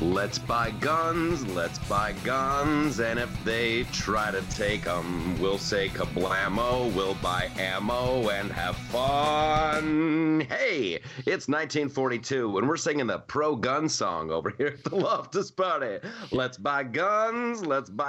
Let's buy guns, and if they try to take them, we'll say kablamo, we'll buy ammo and have fun. Hey, it's 1942, and we're singing the pro-gun song over here at the Loftus Party. Let's buy guns,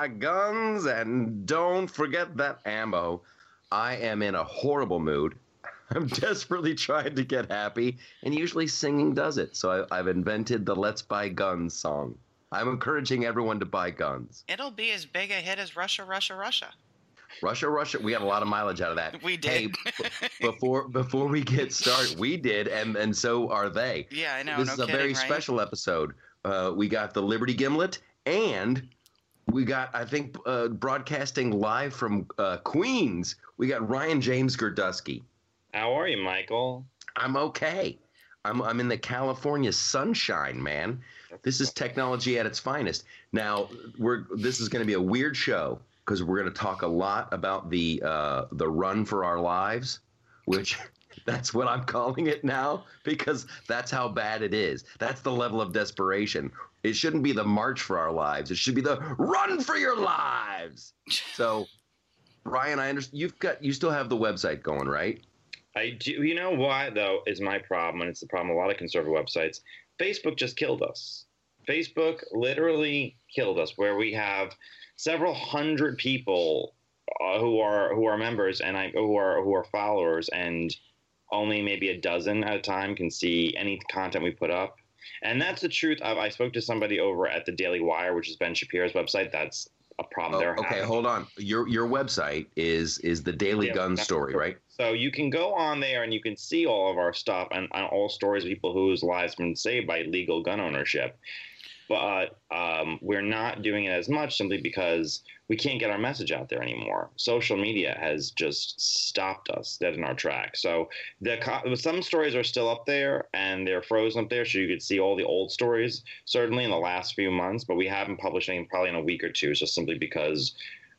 and don't forget that ammo. I am in a horrible mood. I'm desperately trying to get happy, and usually singing does it. So I've invented the Let's Buy Guns song. I'm encouraging everyone to buy guns. It'll be as big a hit as Russia, Russia, Russia. Russia, Russia. We got a lot of mileage out of that. We did. Hey, before we get started, we did, and so are they. Yeah, I know. This is a very special episode. We got the Liberty Gimlet, and we got, I think, broadcasting live from Queens. We got Ryan James Gerdusky. How are you, Michael? I'm okay. I'm in the California sunshine, man. This is technology at its finest. Now, this is going to be a weird show because we're going to talk a lot about the run for our lives, which that's what I'm calling it now because that's how bad it is. That's the level of desperation. It shouldn't be the march for our lives. It should be the run for your lives. So, Ryan, I understand you still have the website going, right? I do. You know why, though, is my problem, and it's the problem of a lot of conservative websites. Facebook just killed us. Facebook literally killed us, where we have several hundred people who are members and who are followers, and only maybe a dozen at a time can see any content we put up. And that's the truth. I spoke to somebody over at the Daily Wire, which is Ben Shapiro's website. That's a problem there. Okay, hold on. Your website is the Daily Gun Story, right? So you can go on there and you can see all of our stuff and all stories of people whose lives have been saved by legal gun ownership. But we're not doing it as much simply because we can't get our message out there anymore. Social media has just stopped us dead in our tracks. So some stories are still up there and they're frozen up there, so you could see all the old stories, certainly in the last few months. But we haven't published anything probably in a week or two, just simply because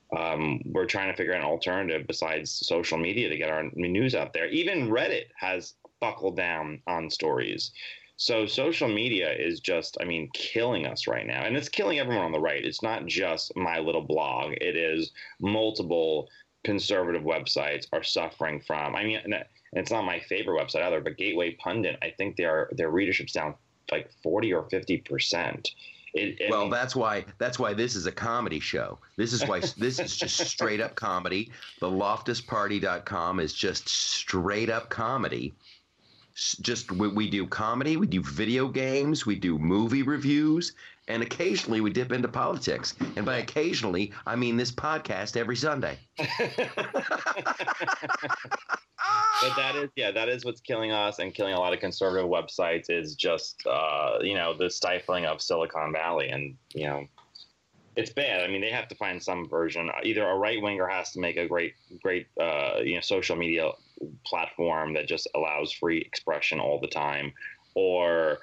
we're trying to figure out an alternative besides social media to get our news out there. Even Reddit has buckled down on stories. So social media is just, killing us right now. And it's killing everyone on the right. It's not just my little blog. It is multiple conservative websites are suffering from. And it's not my favorite website either, but Gateway Pundit, I think their readership's down like 40 or 50%. That's why this is a comedy show. This is why this is just straight up comedy. The LoftusParty.com is just straight up comedy. Just we do comedy, we do video games, we do movie reviews, and occasionally we dip into politics. And by occasionally, I mean this podcast every Sunday. But that is what's killing us and killing a lot of conservative websites is just the stifling of Silicon Valley, and it's bad. They have to find some version. Either a right winger has to make a great social media platform that just allows free expression all the time, or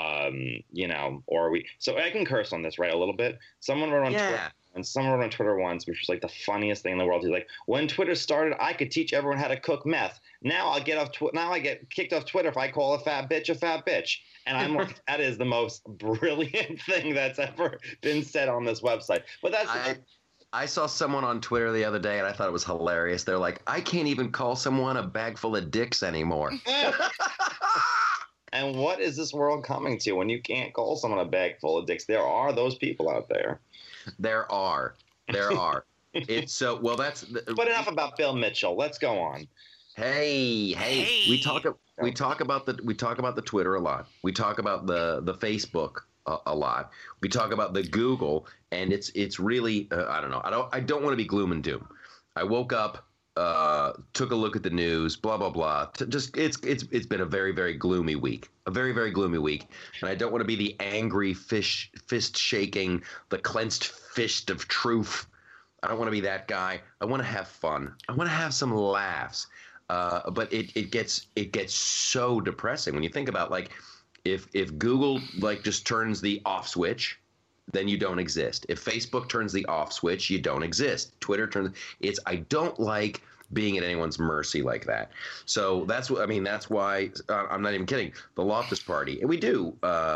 we. So I can curse on this, right? A little bit. Someone wrote on Twitter. And someone wrote on Twitter once, which was like the funniest thing in the world. He's like, "When Twitter started, I could teach everyone how to cook meth. Now I get kicked off Twitter if I call a fat bitch a fat bitch." And I'm like, that is the most brilliant thing that's ever been said on this website. But I saw someone on Twitter the other day, and I thought it was hilarious. They're like, "I can't even call someone a bag full of dicks anymore." And what is this world coming to when you can't call someone a bag full of dicks? There are those people out there. There are. It's so well. But enough about Bill Mitchell. Let's go on. Hey. We talk about the Twitter a lot. We talk about the Facebook a lot. We talk about the Google, and it's really I don't know. I don't want to be gloom and doom. I woke up, took a look at the news, blah blah blah. It's been a very very gloomy week. A very very gloomy week, and I don't want to be the angry fist shaking, the clenched fist of truth. I don't want to be that guy. I want to have fun. I want to have some laughs. But it gets so depressing when you think about, like, if Google just turns the off switch, then you don't exist. If Facebook turns the off switch, you don't exist. Twitter turns I don't like being at anyone's mercy like that. So that's why I'm not even kidding. The Loftus Party, and we do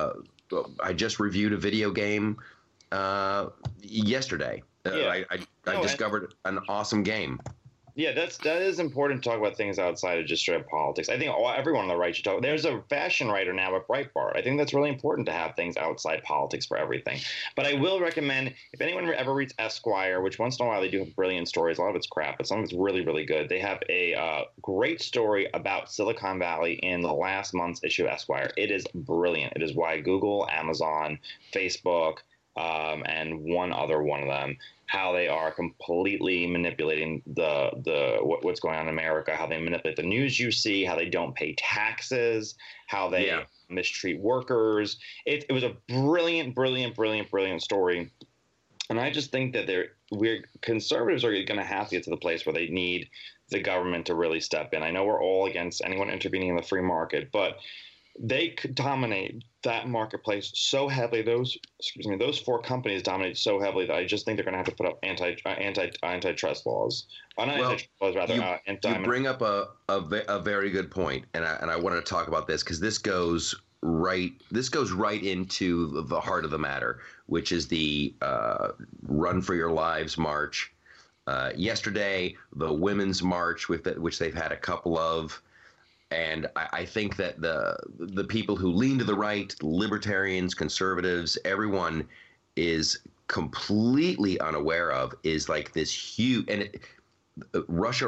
I just reviewed a video game yesterday. Yeah. I discovered an awesome game. Yeah, that is important to talk about things outside of just straight up politics. I think everyone on the right should talk. There's a fashion writer now at Breitbart. I think that's really important to have things outside politics for everything. But I will recommend, if anyone ever reads Esquire, which once in a while they do have brilliant stories, a lot of it's crap, but some of it's really, really good. They have a great story about Silicon Valley in the last month's issue of Esquire. It is brilliant. It is why Google, Amazon, Facebook, and one other one of them, how they are completely manipulating what's going on in America, how they manipulate the news you see, how they don't pay taxes, how they mistreat workers. It was a brilliant, brilliant, brilliant, brilliant story. And I just think that conservatives are going to have to get to the place where they need the government to really step in. I know we're all against anyone intervening in the free market, but they could dominate that marketplace so heavily. Those four companies dominate so heavily that I just think they're going to have to put up antitrust laws. You bring up a very good point, and I wanted to talk about this because this goes right into the heart of the matter, which is the Run for Your Lives march. Yesterday, the Women's March, which they've had a couple of. And I think that the people who lean to the right, libertarians, conservatives, everyone is completely unaware of is like this huge Russia,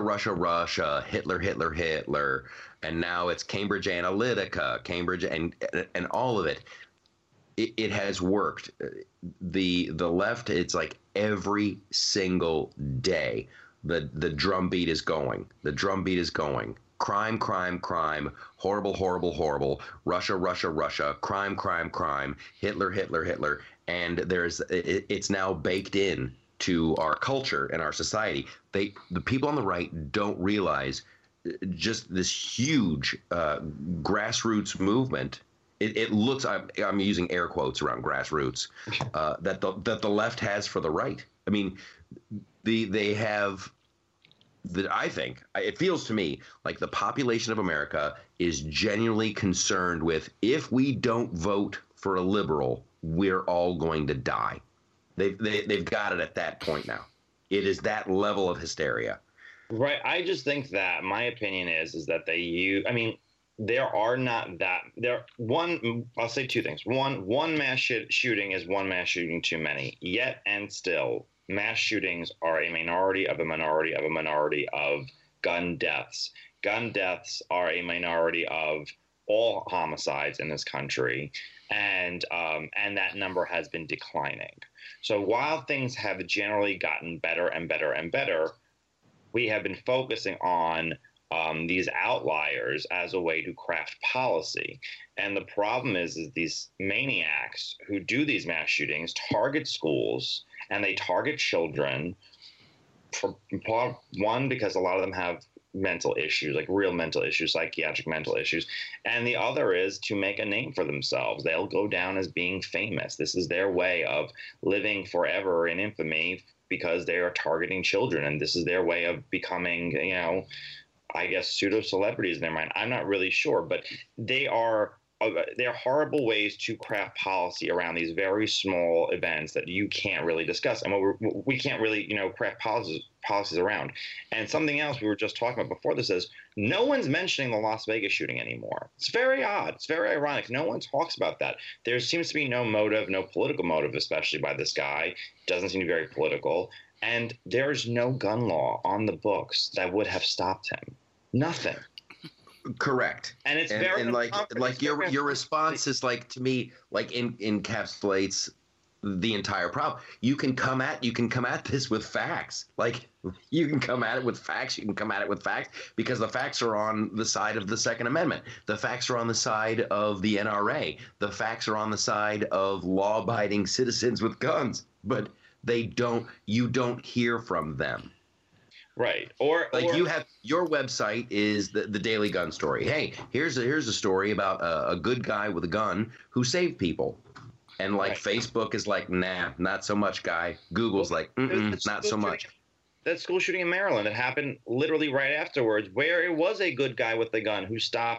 Hitler, and now it's Cambridge Analytica, Cambridge and all of it. It has worked. The left, it's like every single day the drumbeat is going. The drumbeat is going. Crime, crime, crime, horrible, horrible, horrible, Russia, Russia, Russia, crime, crime, crime, Hitler, Hitler, Hitler. And it's now baked in to our culture and our society. The people on the right don't realize just this huge grassroots movement. It looks, I'm using air quotes around grassroots, that the left has for the right. I mean, they have... That I think it feels to me like the population of America is genuinely concerned with, if we don't vote for a liberal, we're all going to die. They've got it at that point now. It is that level of hysteria. Right. I just think that my opinion is that I'll say two things. One mass shooting is one mass shooting too many. Yet and still, mass shootings are a minority of a minority of a minority of gun deaths. Gun deaths are a minority of all homicides in this country, and that number has been declining. So while things have generally gotten better and better and better, we have been focusing on these outliers as a way to craft policy. And the problem is these maniacs who do these mass shootings target schools and they target children, for one, because a lot of them have mental issues, like real mental issues, psychiatric mental issues. And the other is to make a name for themselves. They'll go down as being famous. This is their way of living forever in infamy because they are targeting children. And this is their way of becoming, I guess, pseudo-celebrities in their mind. I'm not really sure, but they're horrible ways to craft policy around these very small events that you can't really discuss. And we can't really, craft policies around. And something else we were just talking about before this is no one's mentioning the Las Vegas shooting anymore. It's very odd. It's very ironic. No one talks about that. There seems to be no motive, no political motive, especially by this guy. Doesn't seem to be very political. And there's no gun law on the books that would have stopped him. Nothing. Correct. And it's very like your response is like, to me, like encapsulates the entire problem. You can come at this with facts. Like, you can come at it with facts. You can come at it with facts because the facts are on the side of the Second Amendment. The facts are on the side of the NRA. The facts are on the side of law-abiding citizens with guns. But you don't hear from them. Right. You have your website is the Daily Gun Story. Hey, here's a story about a good guy with a gun who saved people. And right. Facebook is like, nah, not so much, guy. Google's like, not so much. That school shooting in Maryland that happened literally right afterwards, where it was a good guy with the gun who stopped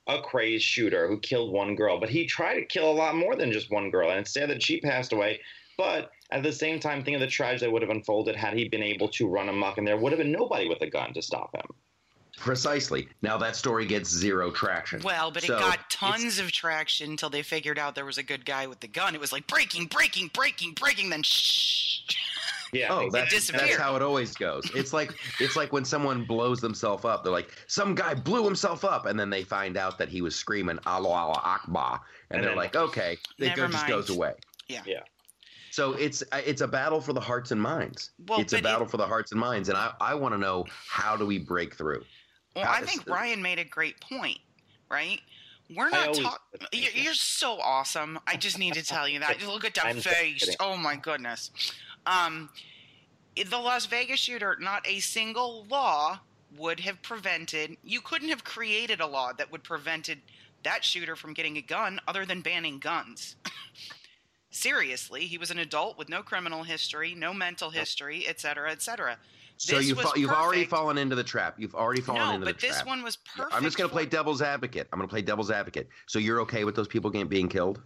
a crazed shooter who killed one girl, but he tried to kill a lot more than just one girl. And it's sad that she passed away. But at the same time, think of the tragedy that would have unfolded had he been able to run amok, and there would have been nobody with a gun to stop him. Precisely. Now that story gets zero traction. Well, but it got tons of traction until they figured out there was a good guy with the gun. It was like breaking, then shh. Yeah, oh, that's how it always goes. It's like when someone blows themselves up. They're like, some guy blew himself up, and then they find out that he was screaming Allah Akbar, and they're like, okay, it just goes away. Yeah. So it's a battle for the hearts and minds. Well, it's a battle for the hearts and minds, and I want to know, how do we break through? Well, I think Ryan made a great point, right? We're not talking. You're so awesome. I just need to tell you that. Just look at that face. Oh my goodness. The Las Vegas shooter, not a single law would have prevented. You couldn't have created a law that would prevented that shooter from getting a gun, other than banning guns. Seriously, he was an adult with no criminal history, no mental history, et cetera, et cetera. So you've already fallen into the trap. You've already fallen into the trap. No, but this one was perfect. I'm just going to play devil's advocate. So you're okay with those people being killed?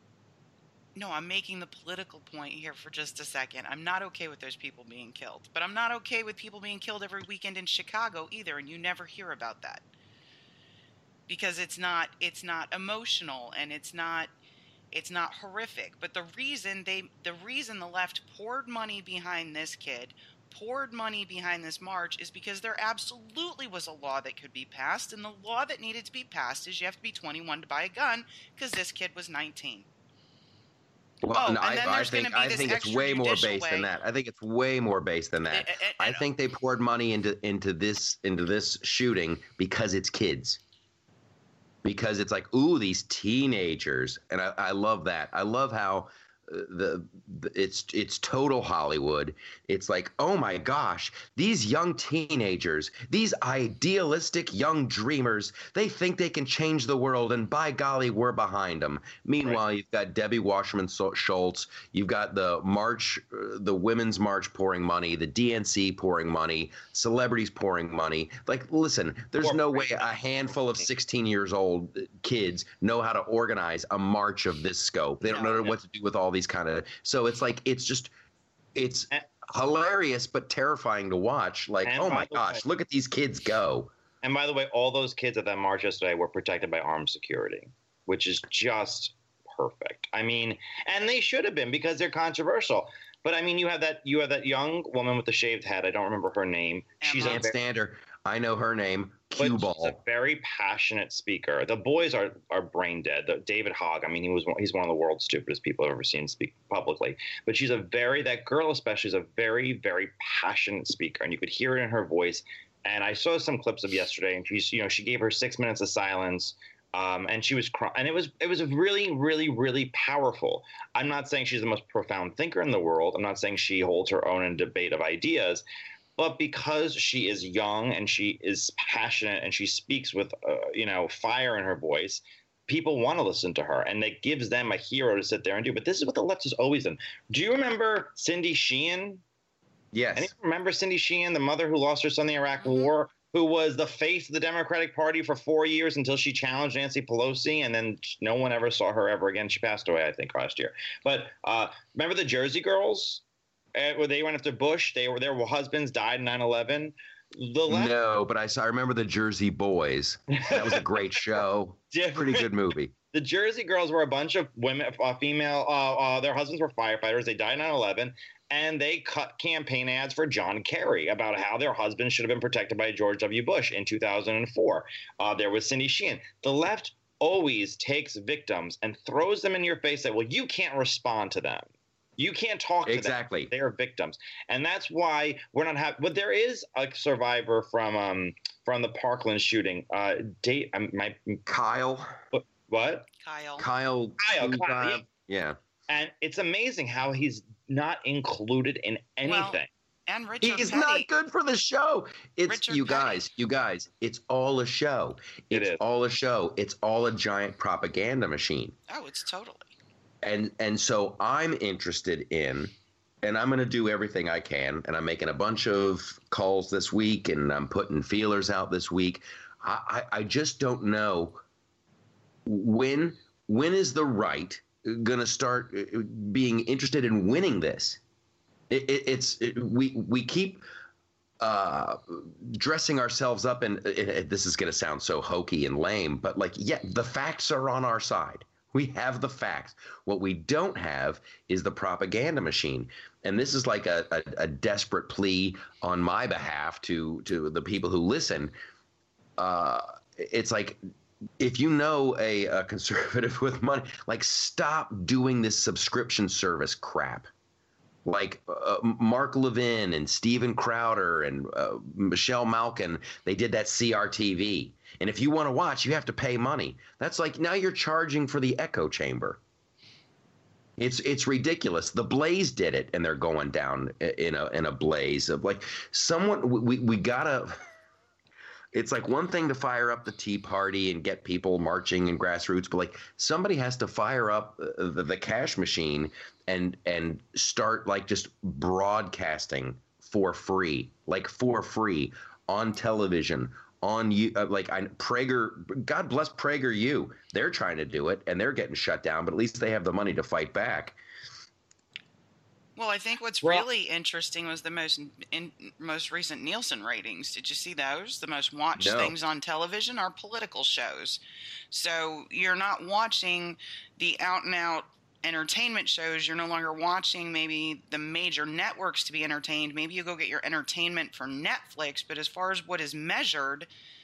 No, I'm making the political point here for just a second. I'm not okay with those people being killed. But I'm not okay with people being killed every weekend in Chicago either, and you never hear about that. Because it's not emotional, and it's not horrific. But the reason the left poured money behind this kid, poured money behind this march, is because there absolutely was a law that could be passed, and the law that needed to be passed is you have to be 21 to buy a gun, because this kid was 19. Well, I think it's way more based than that. I think it's way more based than that. I think they poured money into this shooting because it's kids. Because it's like, ooh, these teenagers, and I love that. I love how it's total Hollywood. It's like, oh my gosh, these young teenagers, these idealistic young dreamers, they think they can change the world, and by golly, we're behind them. Meanwhile, You've got Debbie Wasserman Schultz, you've got the Women's March pouring money, the DNC pouring money, celebrities pouring money. Like, listen, there's no way a handful of 16 years old kids know how to organize a march of this scope. They don't know what to do with all these kind of. So it's like, it's hilarious but terrifying to watch. Like, oh my gosh, look at these kids go. And by the way, all those kids at that march yesterday were protected by armed security, which is just perfect. I mean, and they should have been, because they're controversial. But I mean, you have that young woman with the shaved head. I don't remember her name. She can't stand her. I know her name. Cue Ball. She's a very passionate speaker. The boys are brain dead. David Hogg, I mean, he's one of the world's stupidest people I've ever seen speak publicly. But that girl especially is a very, very passionate speaker, and you could hear it in her voice. And I saw some clips of yesterday, and she gave her 6 minutes of silence. And she was crying, and it was really, really, really powerful. I'm not saying she's the most profound thinker in the world. I'm not saying she holds her own in debate of ideas, but because she is young and she is passionate and she speaks with fire in her voice, people want to listen to her, and it gives them a hero to sit there and do. But this is what the left has always done. Do you remember Cindy Sheehan? Yes. Anyone remember Cindy Sheehan, the mother who lost her son in the Iraq War? Who was the face of the Democratic Party for 4 years until she challenged Nancy Pelosi, and then no one ever saw her ever again. She passed away, I think, last year. But remember the Jersey Girls, where they went after Bush? Their husbands died in 9/11. No, but I remember the Jersey Boys. That was a great show. Pretty good movie. The Jersey Girls were a bunch of women, female. Their husbands were firefighters. They died in 9/11. And they cut campaign ads for John Kerry about how their husbands should have been protected by George W. Bush in 2004. There was Cindy Sheehan. The left always takes victims and throws them in your face that, well, you can't respond to them. You can't talk to them. Exactly. They are victims. And that's why we're not happy. But there is a survivor from the Parkland shooting. Kyle. What? Kyle. Yeah. And it's amazing how he's not included in anything. Well, and Richard He's Petty. not good for the show. It's Richard you Petty. guys. It's all a show. It's all a show. It's all a giant propaganda machine. Oh, it's totally. And so I'm interested in, and I'm going to do everything I can, and I'm making a bunch of calls this week, and I'm putting feelers out this week. I just don't know when is the right going to start being interested in winning this? We keep dressing ourselves up, and this is going to sound so hokey and lame, but like, yeah, the facts are on our side. We have the facts. What we don't have is the propaganda machine. And this is like a desperate plea on my behalf to the people who listen. It's like, if you know a conservative with money, like, stop doing this subscription service crap. Like Mark Levin and Steven Crowder and Michelle Malkin, they did that CRTV. And if you want to watch, you have to pay money. That's like, now you're charging for the echo chamber. It's ridiculous. The Blaze did it, and they're going down in a blaze of, like, someone. We gotta. It's like one thing to fire up the Tea Party and get people marching and grassroots, but like, somebody has to fire up the cash machine and start, like, just broadcasting for free on television, on you, like, Prager. God bless PragerU. They're trying to do it, and they're getting shut down, but at least they have the money to fight back. Well, I think what's really interesting was the most recent Nielsen ratings. Did you see those? The most watched things on television are political shows. So you're not watching the out-and-out entertainment shows. You're no longer watching maybe the major networks to be entertained. Maybe you go get your entertainment for Netflix. But as far as what is measured,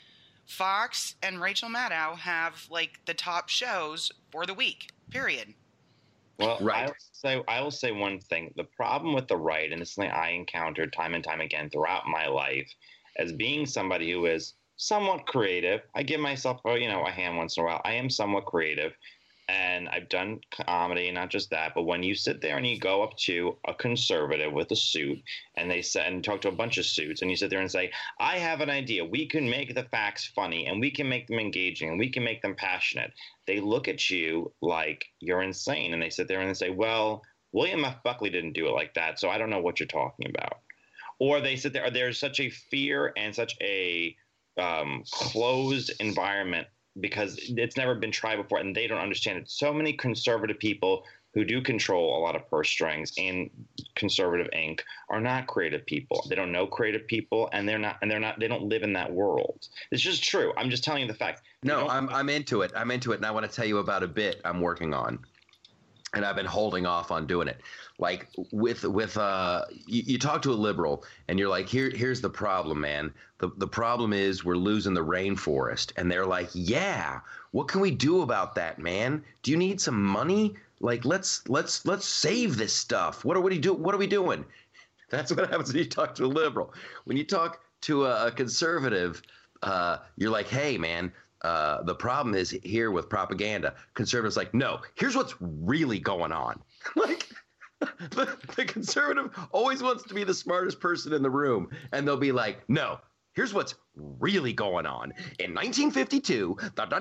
Fox and Rachel Maddow have, like, the top shows for the week, period. Well, right. I will say one thing. The problem with the right, and this is something I encountered time and time again throughout my life, as being somebody who is somewhat creative. I give myself, a hand once in a while. I am somewhat creative, and I've done comedy, and not just that. But when you sit there and you go up to a conservative with a suit, and they say, and talk to a bunch of suits, and you sit there and say, I have an idea. We can make the facts funny, and we can make them engaging, and we can make them passionate. They look at you like you're insane, and they sit there and they say, well, William F. Buckley didn't do it like that, so I don't know what you're talking about. Or they sit there, there's such a fear and such a closed environment because it's never been tried before, and they don't understand it. So many conservative people who do control a lot of purse strings in conservative Inc. are not creative people. They don't know creative people, and they don't live in that world. It's just true. I'm just telling you the fact. No, I'm into it. I'm into it, and I want to tell you about a bit I'm working on, and I've been holding off on doing it. Like with you talk to a liberal, and you're like, here's the problem, man. The problem is we're losing the rainforest, and they're like, yeah, what can we do about that, man? Do you need some money? Like, let's save this stuff. What are we doing? That's what happens when you talk to a liberal. When you talk to a conservative, you're like, hey, man, the problem is here with propaganda. Conservatives like, no, here's what's really going on. Like, the conservative always wants to be the smartest person in the room, and they'll be like, no, here's what's really going on. In 1952,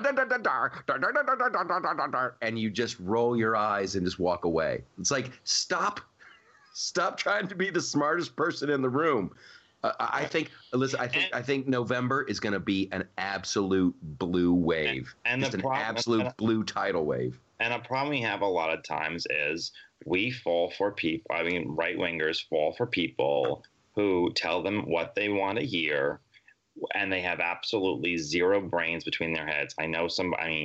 and you just roll your eyes and just walk away. It's like, stop trying to be the smartest person in the room. I think November is going to be an absolute blue wave, and just an absolute blue tidal wave. And a problem we have a lot of times is we fall for people. I mean, right-wingers fall for people who tell them what they want to hear, and they have absolutely zero brains between their heads. I know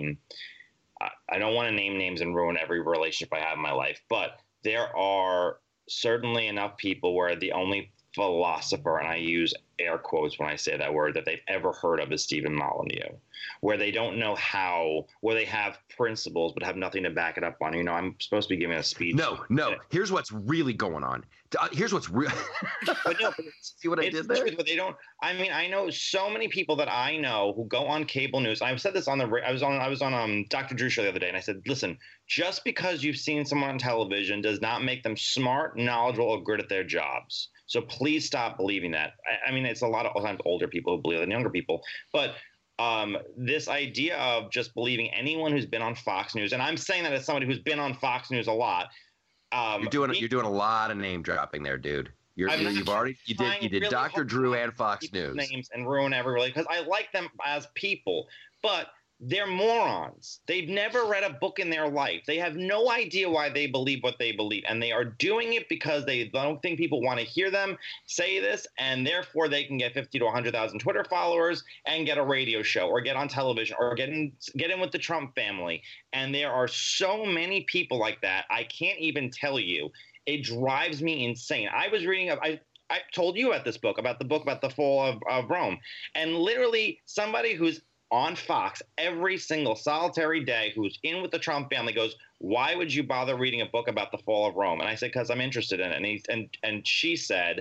I don't want to name names and ruin every relationship I have in my life, but there are certainly enough people where the only philosopher, and I use air quotes when I say that word, that they've ever heard of is Stephen Molyneux, where they don't know where they have principles but have nothing to back it up on. I'm supposed to be giving a speech. No. Here's what's really going on. Here's what's real. But no, see what I did there? But they don't. I mean, I know so many people that I know who go on cable news. I've said this on I was on Dr. Drew show the other day, and I said, listen, just because you've seen someone on television does not make them smart, knowledgeable, or good at their jobs. So please stop believing that. I mean, it's a lot of times older people who believe it than younger people. But this idea of just believing anyone who's been on Fox News, and I'm saying that as somebody who's been on Fox News a lot. You're doing a lot of name dropping there, dude. You did Dr. Drew and Fox News names and ruin every relationship because I like them as people, but They're morons. They've never read a book in their life. They have no idea why they believe what they believe. And they are doing it because they don't think people want to hear them say this. And therefore, they can get 50 to 100,000 Twitter followers and get a radio show or get on television or get in with the Trump family. And there are so many people like that. I can't even tell you. It drives me insane. I was reading I told you about this book, about the fall of Rome. And literally somebody who's on Fox every single solitary day, who's in with the Trump family, goes, why would you bother reading a book about the fall of Rome? And I said, because I'm interested in it. And she said,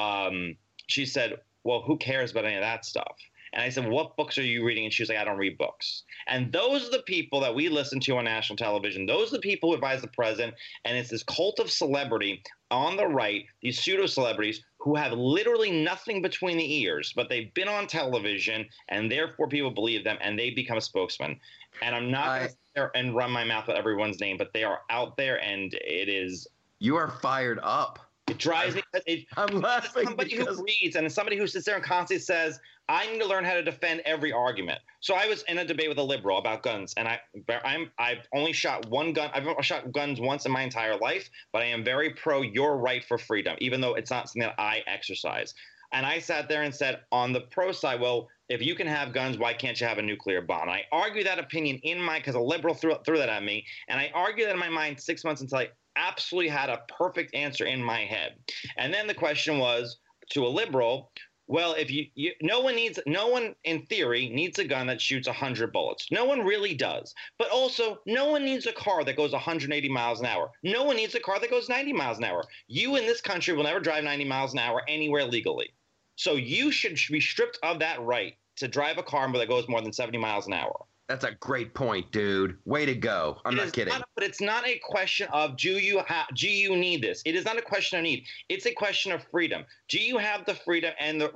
well, who cares about any of that stuff? And I said, what books are you reading? And she was like, I don't read books. And those are the people that we listen to on national television. Those are the people who advise the president. And it's this cult of celebrity on the right, these pseudo celebrities who have literally nothing between the ears, but they've been on television and therefore people believe them and they become a spokesman. And I'm not going to sit there and run my mouth with everyone's name, but they are out there and it is. You are fired up. It drives me. I'm laughing. Somebody who reads and somebody who sits there and constantly says, I need to learn how to defend every argument. So I was in a debate with a liberal about guns, and I've only shot one gun. I've shot guns once in my entire life, but I am very pro your right for freedom, even though it's not something that I exercise. And I sat there and said, on the pro side, well, if you can have guns, why can't you have a nuclear bomb? And I argue that opinion because a liberal threw that at me, and I argued that in my mind 6 months until I absolutely had a perfect answer in my head. And then the question was to a liberal, well, if no one in theory needs a gun that shoots 100 bullets. No one really does. But also, no one needs a car that goes 180 miles an hour. No one needs a car that goes 90 miles an hour. You in this country will never drive 90 miles an hour anywhere legally. So you should be stripped of that right to drive a car that goes more than 70 miles an hour. That's a great point, dude. Way to go. I'm not kidding. But it's not a question of do you need this? It is not a question of need. It's a question of freedom. Do you have the freedom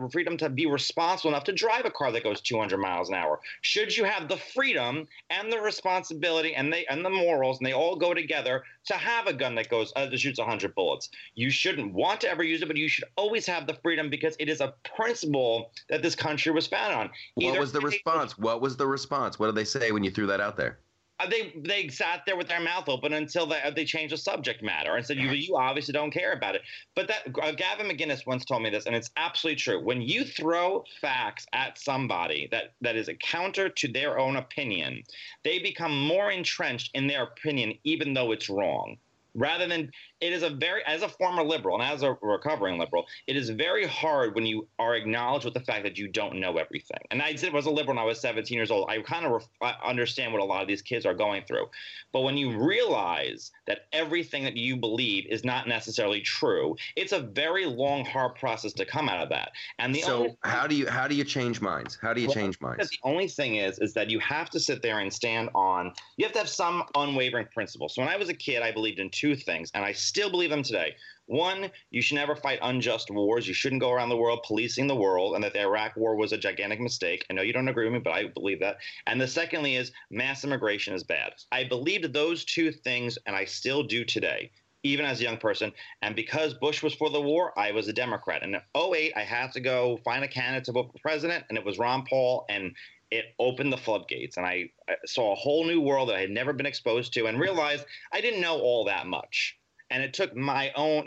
to be responsible enough to drive a car that goes 200 miles an hour? Should you have the freedom and the responsibility and the morals, and they all go together, to have a gun that shoots 100 bullets? You shouldn't want to ever use it, but you should always have the freedom because it is a principle that this country was founded on. What was the response? What did they say when you threw that out there? They sat there with their mouth open until they changed the subject matter and said, you obviously don't care about it. But that Gavin McInnes once told me this, and it's absolutely true. When you throw facts at somebody that is a counter to their own opinion, they become more entrenched in their opinion, even though it's wrong. Rather than as a former liberal and as a recovering liberal, it is very hard when you are acknowledged with the fact that you don't know everything. And I was a liberal when I was 17 years old. I kind of understand what a lot of these kids are going through. But when you realize that everything that you believe is not necessarily true, it's a very long, hard process to come out of that. And how do you change minds? How do you change minds? Because the only thing is that you have to sit there and stand on. You have to have some unwavering principle. So when I was a kid, I believed in two things, and I still believe them today. One, you should never fight unjust wars. You shouldn't go around the world policing the world, and that the Iraq war was a gigantic mistake. I know you don't agree with me, but I believe that. And the secondly is mass immigration is bad. I believed those two things, and I still do today, even as a young person. And because Bush was for the war, I was a Democrat. And in 2008, I had to go find a candidate to vote for president, and it was Ron Paul, and it opened the floodgates. And I saw a whole new world that I had never been exposed to and realized I didn't know all that much. And it took my own,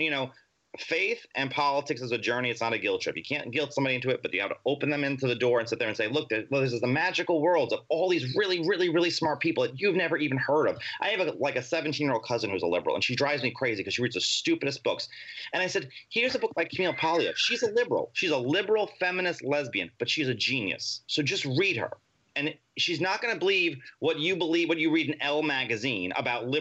faith and politics is a journey. It's not a guilt trip. You can't guilt somebody into it, but you have to open them into the door and sit there and say, look, this is the magical worlds of all these really, really, really smart people that you've never even heard of. I have a 17-year-old cousin who's a liberal, and she drives me crazy because she reads the stupidest books. And I said, here's a book by Camille Paglia. She's a liberal. She's a liberal feminist lesbian, but she's a genius. So just read her. And she's not going to believe what you read in Elle magazine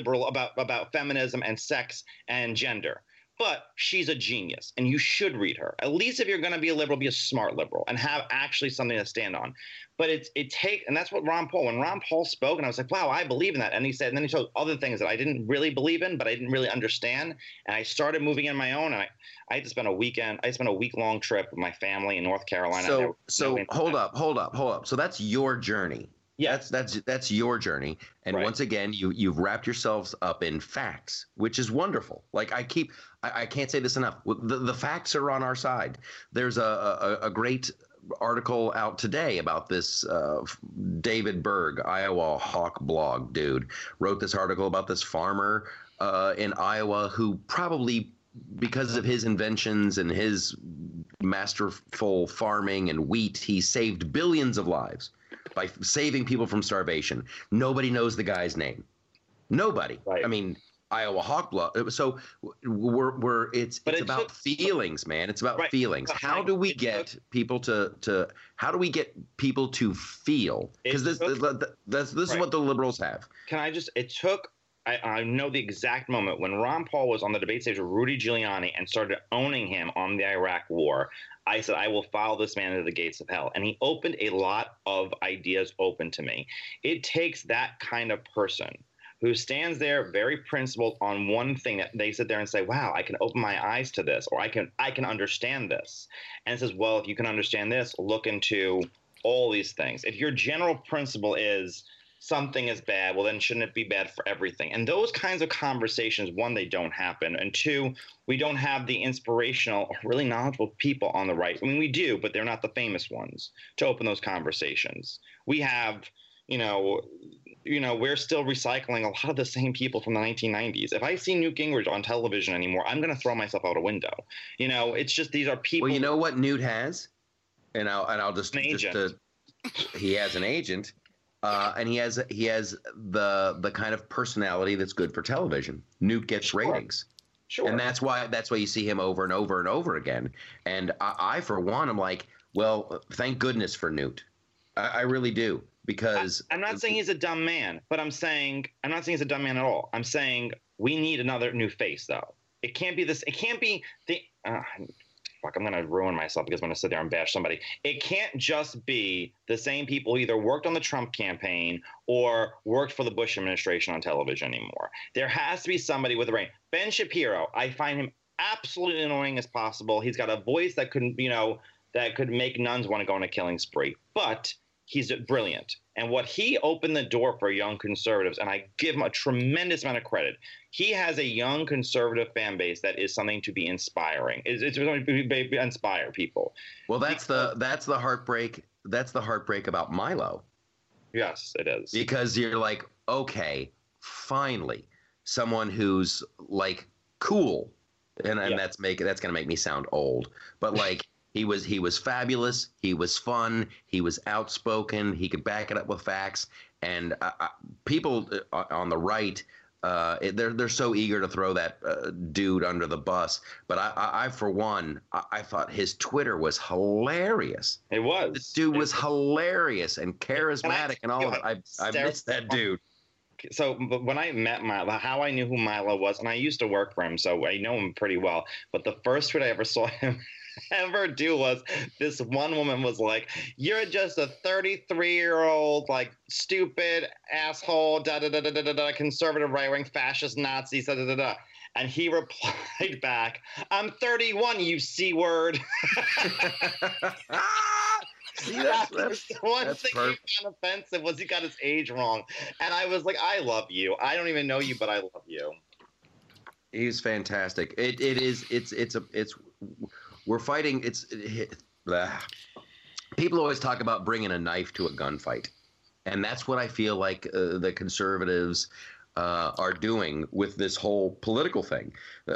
about feminism and sex and gender. But she's a genius, and you should read her. At least if you're going to be a liberal, be a smart liberal and have actually something to stand on. But and that's what Ron Paul, when Ron Paul spoke, and I was like, wow, I believe in that. And then he showed other things that I didn't really believe in, but I didn't really understand. And I started moving in my own, and I had to spend a week-long trip with my family in North Carolina. So hold up. So that's your journey. Yeah, that's your journey, and right. Once again, you've wrapped yourselves up in facts, which is wonderful. Like I can't say this enough. The facts are on our side. There's a great article out today about this David Berg, Iowa Hawk blog dude, wrote this article about this farmer in Iowa who probably, because of his inventions and his masterful farming and wheat, he saved billions of lives by saving people from starvation. Nobody knows the guy's name. Nobody. Right. I mean, Iowa Hawk blog. So it's about feelings, man. It's about feelings. How do we get people to how do we get people to feel? Because this is what the liberals have. I know the exact moment when Ron Paul was on the debate stage with Rudy Giuliani and started owning him on the Iraq war. I said, I will follow this man to the gates of hell. And he opened a lot of ideas open to me. It takes that kind of person who stands there very principled on one thing that they sit there and say, wow, I can open my eyes to this, or I can understand this. And it says, well, if you can understand this, look into all these things. If your general principle is something is bad, well, then shouldn't it be bad for everything? And those kinds of conversations, one, they don't happen. And two, we don't have the inspirational, really knowledgeable people on the right. I mean, we do, but they're not the famous ones to open those conversations. We have, we're still recycling a lot of the same people from the 1990s. If I see Newt Gingrich on television anymore, I'm going to throw myself out a window. It's just these are people. Well, you know what Newt has, and I'll just an agent. He has an agent, and he has the kind of personality that's good for television. Newt gets ratings. Sure. And that's why you see him over and over and over again. And I for one, I'm like, well, thank goodness for Newt. I really do. Because I'm not saying he's a dumb man, but I'm not saying he's a dumb man at all. I'm saying we need another new face, though. It can't be this. It can't be the. Fuck, I'm gonna ruin myself because I'm gonna sit there and bash somebody. It can't just be the same people who either worked on the Trump campaign or worked for the Bush administration on television anymore. There has to be somebody with a brain. Ben Shapiro, I find him absolutely annoying as possible. He's got a voice that could make nuns want to go on a killing spree, but he's brilliant. And what he opened the door for young conservatives, and I give him a tremendous amount of credit. He has a young conservative fan base that is something to be inspiring. It's going to inspire people. Well, that's the heartbreak. That's the heartbreak about Milo. Yes, it is. Because you're like, okay, finally, someone who's like cool, and that's going to make me sound old, but like. He was fabulous. He was fun. He was outspoken. He could back it up with facts. And people on the right, they're so eager to throw that dude under the bus. But I for one, I thought his Twitter was hilarious. It was. This dude was hilarious and charismatic and all of it. I missed that dude. So when I met Milo, how I knew who Milo was, and I used to work for him, so I know him pretty well. But the first tweet I ever saw him ever do was this one woman was like, "You're just a 33-year-old like stupid asshole, da da da da da da, conservative right-wing fascist Nazi, da da da da." And he replied back, "I'm 31, you C-word." See, that's one thing he found offensive was he got his age wrong, and I was like, "I love you. I don't even know you, but I love you." He's fantastic. We're fighting. People always talk about bringing a knife to a gunfight, and that's what I feel like the conservatives are doing with this whole political thing.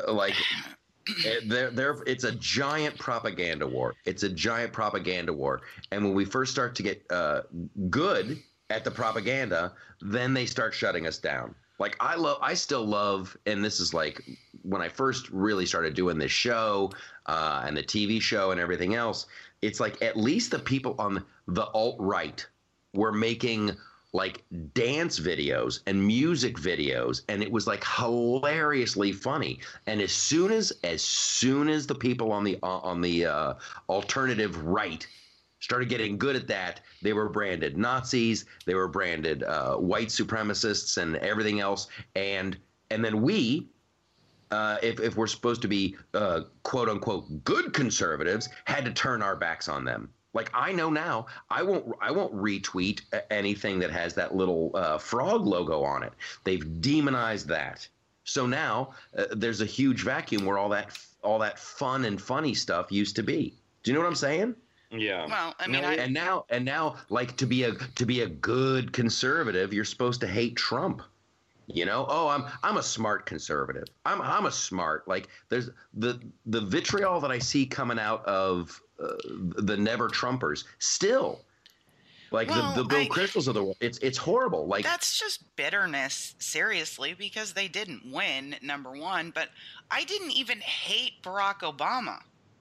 It's a giant propaganda war. It's a giant propaganda war. And when we first start to get good at the propaganda, then they start shutting us down. Like I still love, and this is like when I first really started doing this show and the TV show and everything else, it's like at least the people on the alt-right were making like dance videos and music videos, and it was like hilariously funny. And as soon as the people on the alternative right started getting good at that, they were branded Nazis, they were branded white supremacists and everything else. And then we, if we're supposed to be quote unquote good conservatives, had to turn our backs on them. Like I know now, I won't retweet anything that has that little frog logo on it. They've demonized that. So now there's a huge vacuum where all that fun and funny stuff used to be. Do you know what I'm saying? Yeah. Well, I No, mean, And now, like to be a good conservative, you're supposed to hate Trump. Oh, I'm a smart conservative. I'm a smart, like there's the vitriol that I see coming out of the never Trumpers still, like well, the Bill Kristols of the world. It's horrible. Like that's just bitterness, seriously, because they didn't win, number one. But I didn't even hate Barack Obama.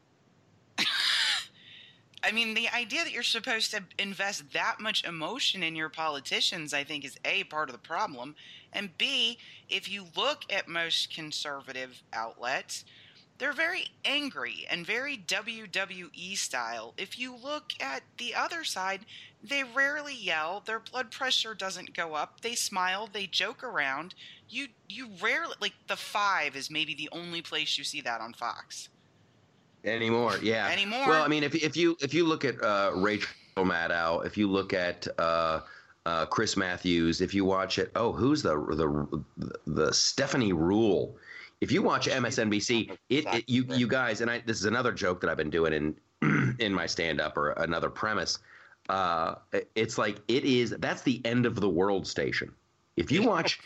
I mean, the idea that you're supposed to invest that much emotion in your politicians, I think, is A, part of the problem. And B, if you look at most conservative outlets, they're very angry and very WWE style. If you look at the other side, they rarely yell. Their blood pressure doesn't go up. They smile. They joke around. You rarely, like, The Five is maybe the only place you see that on Fox. anymore, yeah. Anymore. Well, I mean, if you look at Rachel Maddow, if you look at Chris Matthews, if you watch it, who's the Stephanie Rule? If you watch MSNBC, you guys, and this is another joke that I've been doing in my stand-up, or another premise. It's like that's the end of the world station. If you watch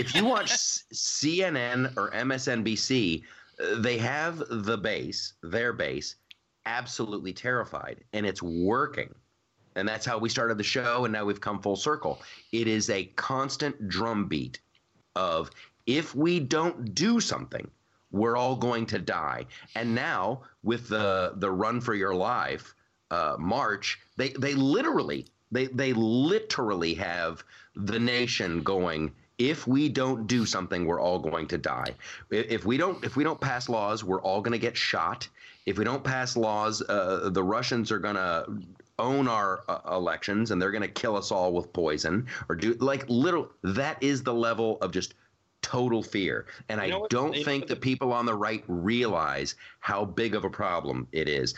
CNN or MSNBC, they have their base, absolutely terrified, and it's working. And that's how we started the show, and now we've come full circle. It is a constant drumbeat of, if we don't do something, we're all going to die. And now with the Run for Your Life march, they literally have the nation going, if we don't do something, we're all going to die. If we don't pass laws, we're all going to get shot. If we don't pass laws, the Russians are going to own our elections, and they're going to kill us all with poison, or that is the level of just total fear. And I don't think that people on the right realize how big of a problem it is.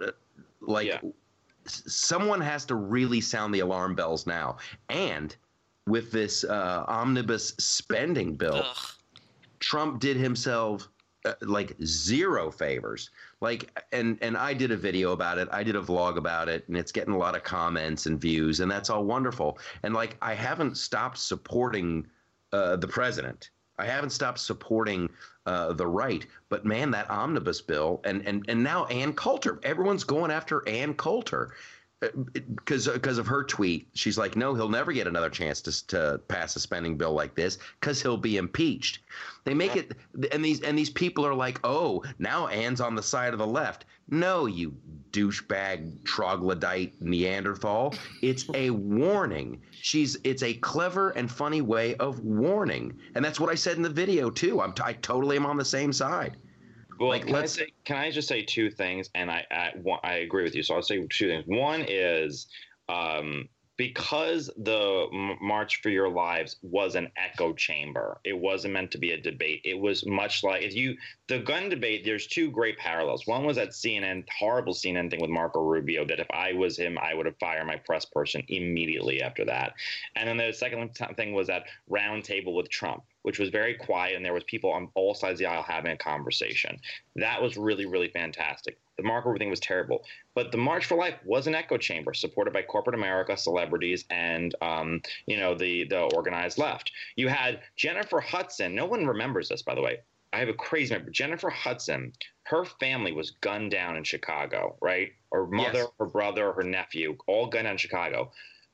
Someone has to really sound the alarm bells now. And with this omnibus spending bill, Trump did himself zero favors. And I did a video about it. I did a vlog about it, and it's getting a lot of comments and views, and that's all wonderful. And I haven't stopped supporting the president. I haven't stopped supporting the right. But man, that omnibus bill, and now Ann Coulter, everyone's going after Ann Coulter. Because of her tweet, she's like, no, he'll never get another chance to pass a spending bill like this because he'll be impeached. They make it, and these people are like, oh, now Ann's on the side of the left. No, you douchebag troglodyte Neanderthal. It's a warning. It's a clever and funny way of warning, and that's what I said in the video too. I totally am on the same side. Well, can I just say two things? And I agree with you. So I'll say two things. One is because the March for Your Lives was an echo chamber. It wasn't meant to be a debate. It was much like the gun debate. There's two great parallels. One was that horrible CNN thing with Marco Rubio, that if I was him, I would have fired my press person immediately after that. And then the second thing was that round table with Trump, which was very quiet, and there was people on all sides of the aisle having a conversation. That was really, really fantastic. The Marco thing was terrible. But the March for Life was an echo chamber supported by corporate America, celebrities, and the organized left. You had Jennifer Hudson. No one remembers this, by the way. I have a crazy memory. Jennifer Hudson, her family was gunned down in Chicago, right? Her mother, yes. Her brother, her nephew, all gunned down in Chicago.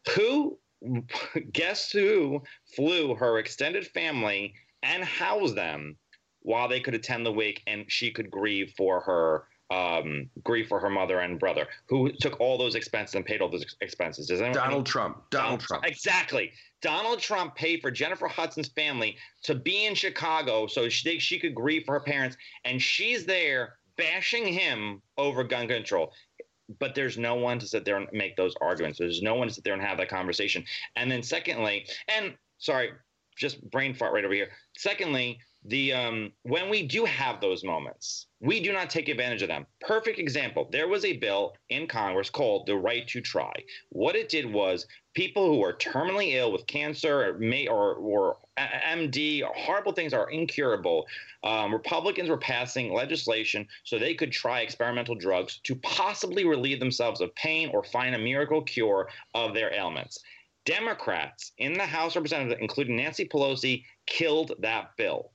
Guess who flew her extended family and housed them while they could attend the wake, and she could grieve for her mother and brother, who took all those expenses and paid all those expenses. Donald Trump. Exactly. Donald Trump paid for Jennifer Hudson's family to be in Chicago so she could grieve for her parents, and she's there bashing him over gun control. But there's no one to sit there and make those arguments. There's no one to sit there and have that conversation. And then secondly, and sorry, just brain fart right over here. Secondly, when we do have those moments, we do not take advantage of them. Perfect example. There was a bill in Congress called the Right to Try. What it did was people who are terminally ill with cancer or MD. Horrible things are incurable. Republicans were passing legislation so they could try experimental drugs to possibly relieve themselves of pain or find a miracle cure of their ailments. Democrats in the House of Representatives, including Nancy Pelosi, killed that bill.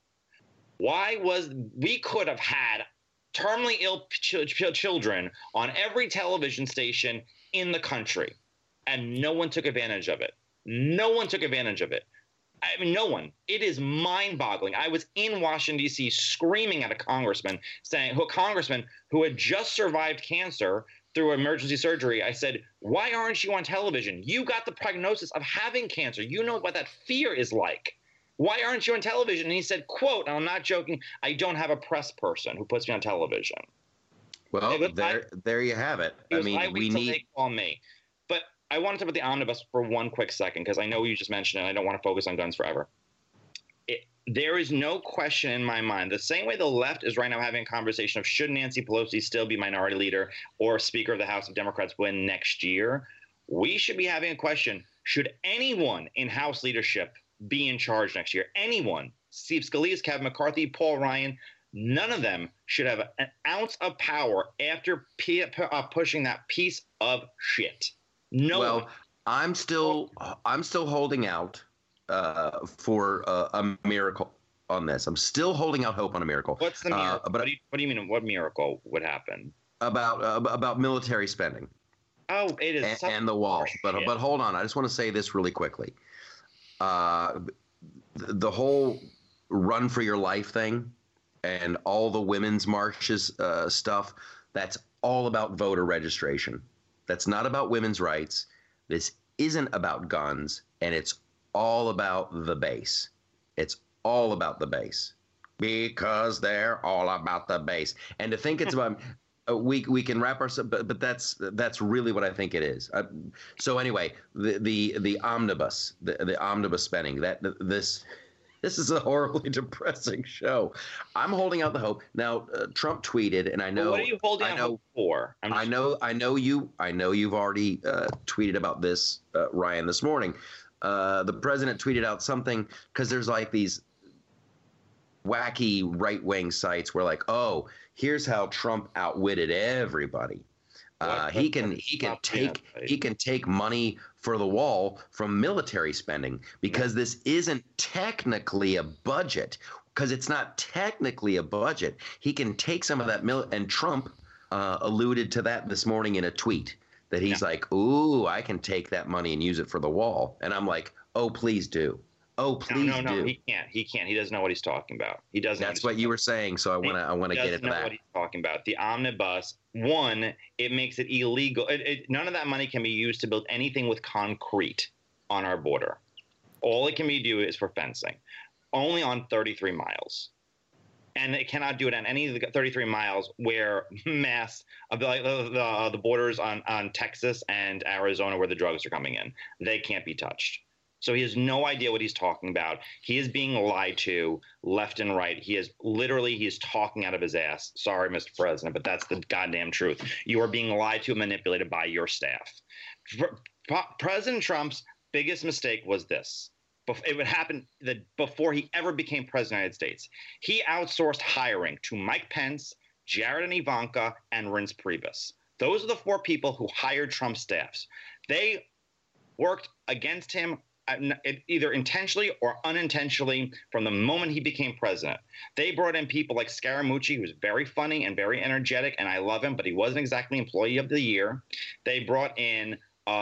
We could have had terminally ill children on every television station in the country, and no one took advantage of it. No one took advantage of it. I mean, no one. It is mind-boggling. I was in Washington, D.C. screaming at a congressman who had just survived cancer through emergency surgery. I said, why aren't you on television? You got the prognosis of having cancer. You know what that fear is like. Why aren't you on television? And he said, quote, and I'm not joking, I don't have a press person who puts me on television. Well, there you have it. I mean, we need. They call me. But I want to talk about the omnibus for one quick second, because I know you just mentioned it, and I don't want to focus on guns forever. There is no question in my mind, the same way the left is right now having a conversation of should Nancy Pelosi still be minority leader or Speaker of the House if Democrats win next year, we should be having a question, should anyone in House leadership be in charge next year? Anyone. Steve Scalise, Kevin McCarthy, Paul Ryan, none of them should have an ounce of power after pushing that piece of shit. No. Well, I'm still holding out for a miracle on this. I'm still holding out hope on a miracle. What's the miracle? What do you mean? What miracle would happen? About military spending. Oh, it is. And the wall. But hold on. I just want to say this really quickly. The whole run for your life thing and all the women's marches stuff, that's all about voter registration. That's not about women's rights. This isn't about guns, and it's all about the base. It's all about the base because they're all about the base. And to think it's about we can wrap ourselves, but that's really what I think it is. So anyway, the omnibus, the omnibus spending, this is a horribly depressing show. I'm holding out the hope. Now, Trump tweeted, and I know. What are you holding out hope for? I know you've already tweeted about this, Ryan, this morning. The president tweeted out something because there's like these wacky right-wing sites where like, oh, here's how Trump outwitted everybody. He can take money for the wall from military spending because this isn't technically a budget. Because it's not technically a budget, he can take some of that and Trump alluded to that this morning in a tweet that he's like, "Ooh, I can take that money and use it for the wall." And I'm like, "Oh, please do." Oh, please do. No, he can't. He can't. He doesn't know what he's talking about. He doesn't. That's what you were saying, so I want to get into that. He doesn't know what he's talking about. The omnibus, one, it makes it illegal. None of that money can be used to build anything with concrete on our border. All it can be used is for fencing, only on 33 miles. And it cannot do it on any of the 33 miles where the borders on Texas and Arizona where the drugs are coming in. They can't be touched. So he has no idea what he's talking about. He is being lied to left and right. He is talking out of his ass. Sorry, Mr. President, but that's the goddamn truth. You are being lied to and manipulated by your staff. President Trump's biggest mistake was this. It would happen before he ever became president of the United States. He outsourced hiring to Mike Pence, Jared and Ivanka, and Reince Priebus. Those are the four people who hired Trump's staffs. They worked against him either intentionally or unintentionally from the moment he became president. They brought in people like Scaramucci, who's very funny and very energetic, and I love him, but he wasn't exactly Employee of the Year. They brought in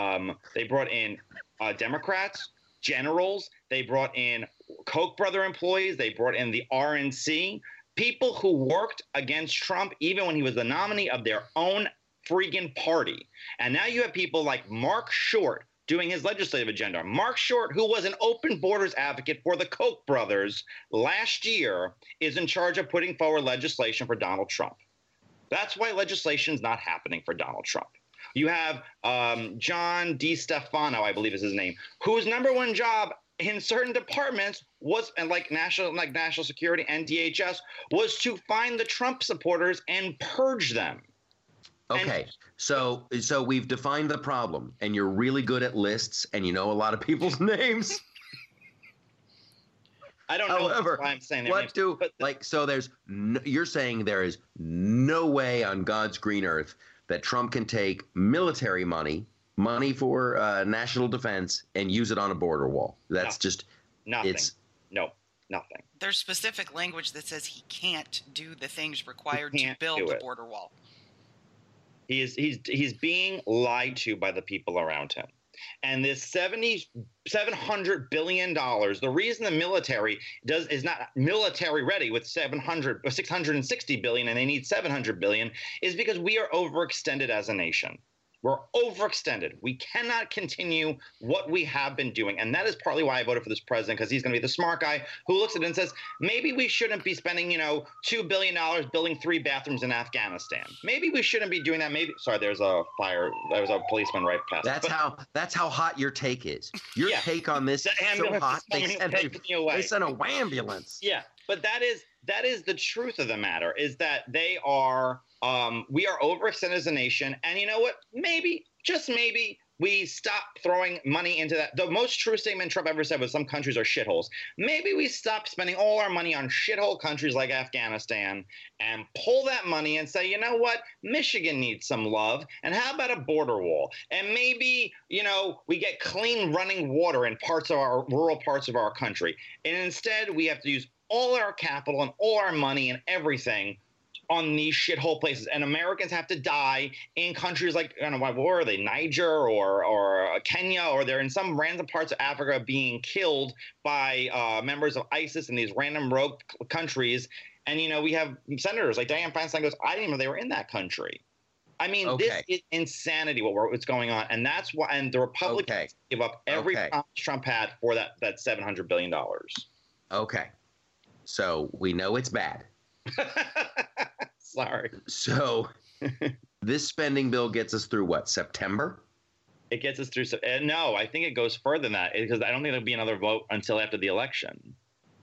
Democrats, generals. They brought in Koch brother employees. They brought in the RNC, people who worked against Trump even when he was the nominee of their own freaking party. And now you have people like Mark Short doing his legislative agenda. Mark Short, who was an open borders advocate for the Koch brothers last year, is in charge of putting forward legislation for Donald Trump. That's why legislation is not happening for Donald Trump. You have John DeStefano, I believe is his name, whose number one job in certain departments was, and like national security and DHS, was to find the Trump supporters and purge them. Okay, so we've defined the problem, and you're really good at lists, and you know a lot of people's names. I don't know. However, why I'm saying so there's you're saying there is no way on God's green earth that Trump can take military money for national defense and use it on a border wall. That's just nothing. Nothing. There's specific language that says he can't do the things required to build the border wall. He's being lied to by the people around him. And this $700 billion, the reason the military is not military ready with 660 billion and they need 700 billion is because we are overextended as a nation. We're overextended. We cannot continue what we have been doing. And that is partly why I voted for this president, because he's going to be the smart guy who looks at it and says, maybe we shouldn't be spending, $2 billion building 3 bathrooms in Afghanistan. Maybe we shouldn't be doing that. Sorry, there's a fire. There was a policeman right past. That's how hot your take is. Your take on this is so hot. They sent a ambulance. Yeah, but that is the truth of the matter, is that they are we are overextended as a nation. And you know what? Maybe, just maybe, we stop throwing money into that. The most true statement Trump ever said was some countries are shitholes. Maybe we stop spending all our money on shithole countries like Afghanistan and pull that money and say, you know what? Michigan needs some love. And how about a border wall? And maybe, we get clean running water in rural parts of our country. And instead, we have to use all our capital and all our money and everything on these shithole places, and Americans have to die in countries like, I don't know, where are they, Niger or Kenya, or they're in some random parts of Africa being killed by members of ISIS in these random rogue countries. And, we have senators like Dianne Feinstein goes, I didn't even know they were in that country. I mean, This is insanity what's going on. And that's why, and the Republicans give up every promise Trump had for that $700 billion. Okay. So we know it's bad. Sorry. So this spending bill gets us through what, September? It gets us through. No, I think it goes further than that, because I don't think there'll be another vote until after the election.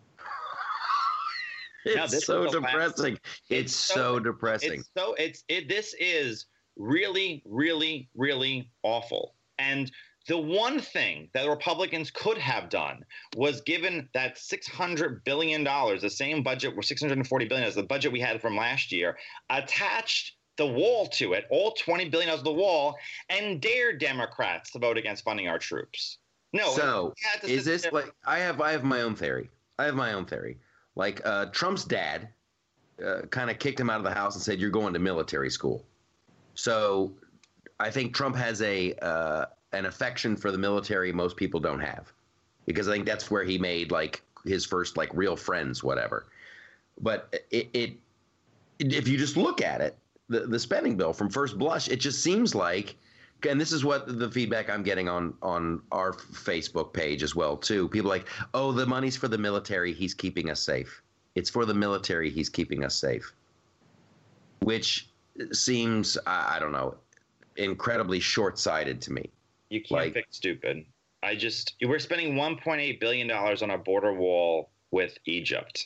It's so depressing. It's so depressing. This is really, really, really awful. And the one thing that the Republicans could have done was given that $600 billion, the same budget, or $640 billion as the budget we had from last year, attached the wall to it, all $20 billion of the wall, and dare Democrats to vote against funding our troops. No. So is this like, I have my own theory. Like Trump's dad kind of kicked him out of the house and said, you're going to military school. So I think Trump has an affection for the military most people don't have, because I think that's where he made like his first like real friends, whatever. But if you just look at it, the spending bill from first blush, it just seems like, and this is what the feedback I'm getting on our Facebook page as well too. People like, oh, the money's for the military, he's keeping us safe. It's for the military, he's keeping us safe. Which seems, I don't know, incredibly short-sighted to me. You can't fix stupid. We're spending $1.8 billion on a border wall with Egypt.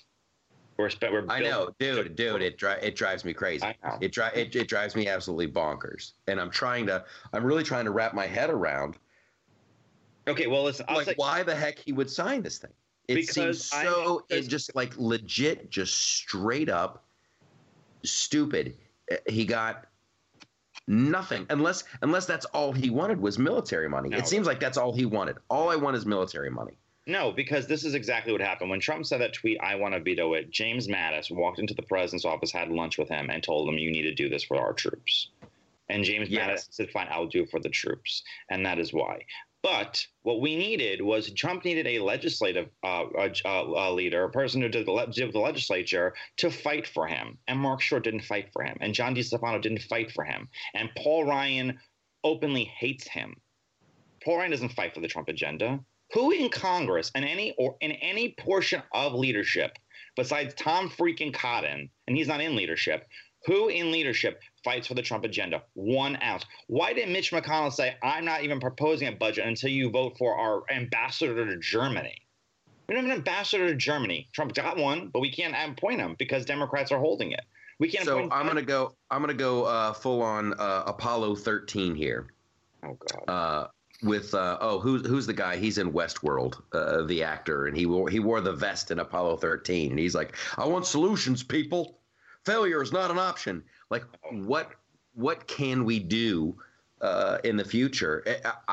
I know, dude. It drives me crazy. I know. It drives me absolutely bonkers. And I'm really trying to wrap my head around. Okay, well, listen. Why the heck he would sign this thing? It seems just like legit, just straight up stupid. He got nothing, unless that's all he wanted was military money. No. It seems like that's all he wanted. All I want is military money. No, because this is exactly what happened. When Trump said that tweet, I want to veto it, James Mattis walked into the president's office, had lunch with him, and told him, you need to do this for our troops. And James Mattis said, fine, I'll do it for the troops. And that is why. But what we needed was Trump needed a legislative leader, a person who did the legislature, to fight for him. And Mark Short didn't fight for him. And John DeStefano didn't fight for him. And Paul Ryan openly hates him. Paul Ryan doesn't fight for the Trump agenda. Who in Congress and in any portion of leadership, besides Tom freaking Cotton, and he's not in leadership, who in leadership fights for the Trump agenda? 1 ounce. Why did Mitch McConnell say, I'm not even proposing a budget until you vote for our ambassador to Germany? We don't have an ambassador to Germany. Trump got one, but we can't appoint him because Democrats are holding it. We can't. So I'm gonna go full on Apollo 13 here. Oh God. who's the guy? He's in Westworld, the actor, and he wore the vest in Apollo 13, and he's like, "I want solutions, people. Failure is not an option." Like, what can we do in the future?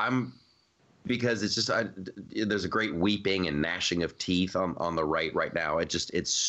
Because it's just there's a great weeping and gnashing of teeth on the right now. It's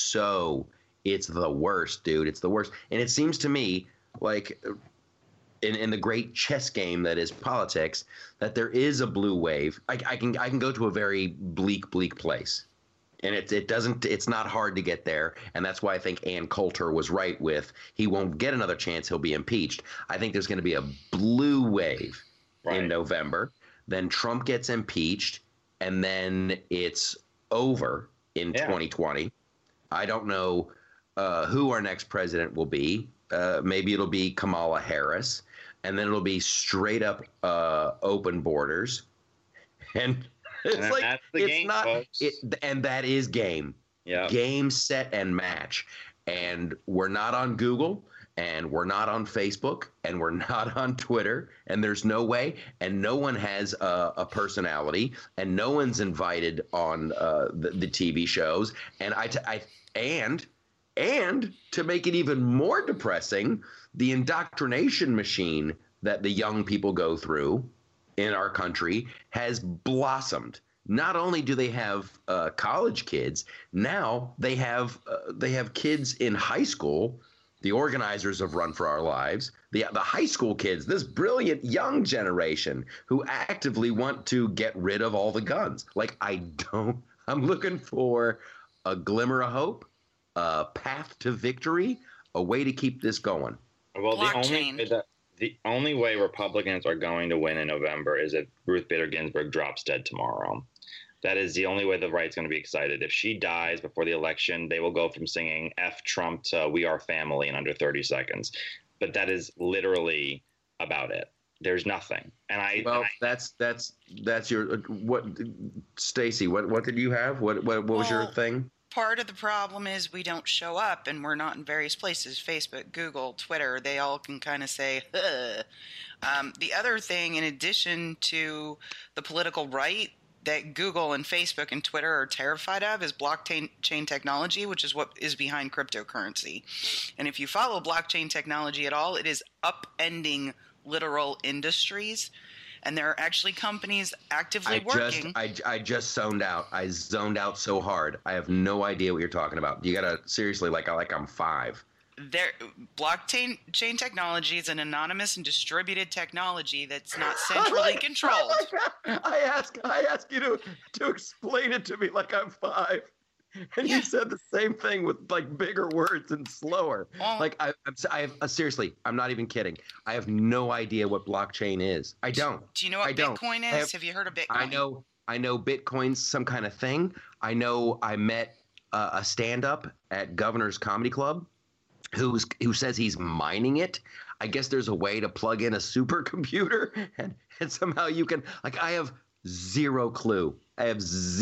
the worst, dude. It's the worst, and it seems to me like in the great chess game that is politics, that there is a blue wave. I can go to a very bleak place, and it's not hard to get there, and that's why I think Ann Coulter was right with he won't get another chance, he'll be impeached. I think there's going to be a blue wave in November. Then Trump gets impeached, and then it's over in 2020. I don't know who our next president will be. Maybe it'll be Kamala Harris, and then it'll be straight up open borders. And it's like that's the game, folks. And that is game. Yeah. Game, set, and match. And we're not on Google. And we're not on Facebook, and we're not on Twitter, and there's no way, and no one has a personality, and no one's invited on the TV shows, and to make it even more depressing, the indoctrination machine that the young people go through in our country has blossomed. Not only do they have college kids, now they have kids in high school. The organizers of Run for Our Lives, the high school kids, this brilliant young generation who actively want to get rid of all the guns. Like, I'm looking for a glimmer of hope, a path to victory, a way to keep this going. Well, the only way Republicans are going to win in November is if Ruth Bader Ginsburg drops dead tomorrow. That is the only way the right's going to be excited. If she dies before the election, they will go from singing F Trump to We Are Family in under 30 seconds. But that is literally about it. There's nothing. That's your what, Stacey? What did you have? What was your thing? Part of the problem is we don't show up, and we're not in various places. Facebook, Google, Twitter, they all can kind of say, the other thing, in addition to the political right, that Google and Facebook and Twitter are terrified of is blockchain technology, which is what is behind cryptocurrency. And if you follow blockchain technology at all, it is upending literal industries. And there are actually companies actively working. I just zoned out. I zoned out so hard. I have no idea what you're talking about. You gotta seriously, like I'm 5. Blockchain technology is an anonymous and distributed technology that's not centrally controlled. I ask you to explain it to me like I'm 5, and you said the same thing with like bigger words and slower. Like seriously, I'm not even kidding. I have no idea what blockchain is. I don't. Do you know what Bitcoin is? Have you heard of Bitcoin? I know Bitcoin's some kind of thing. I know I met a stand-up at Governor's Comedy Club who says he's mining it. I guess there's a way to plug in a supercomputer and somehow you can, like, I have zero clue. Okay.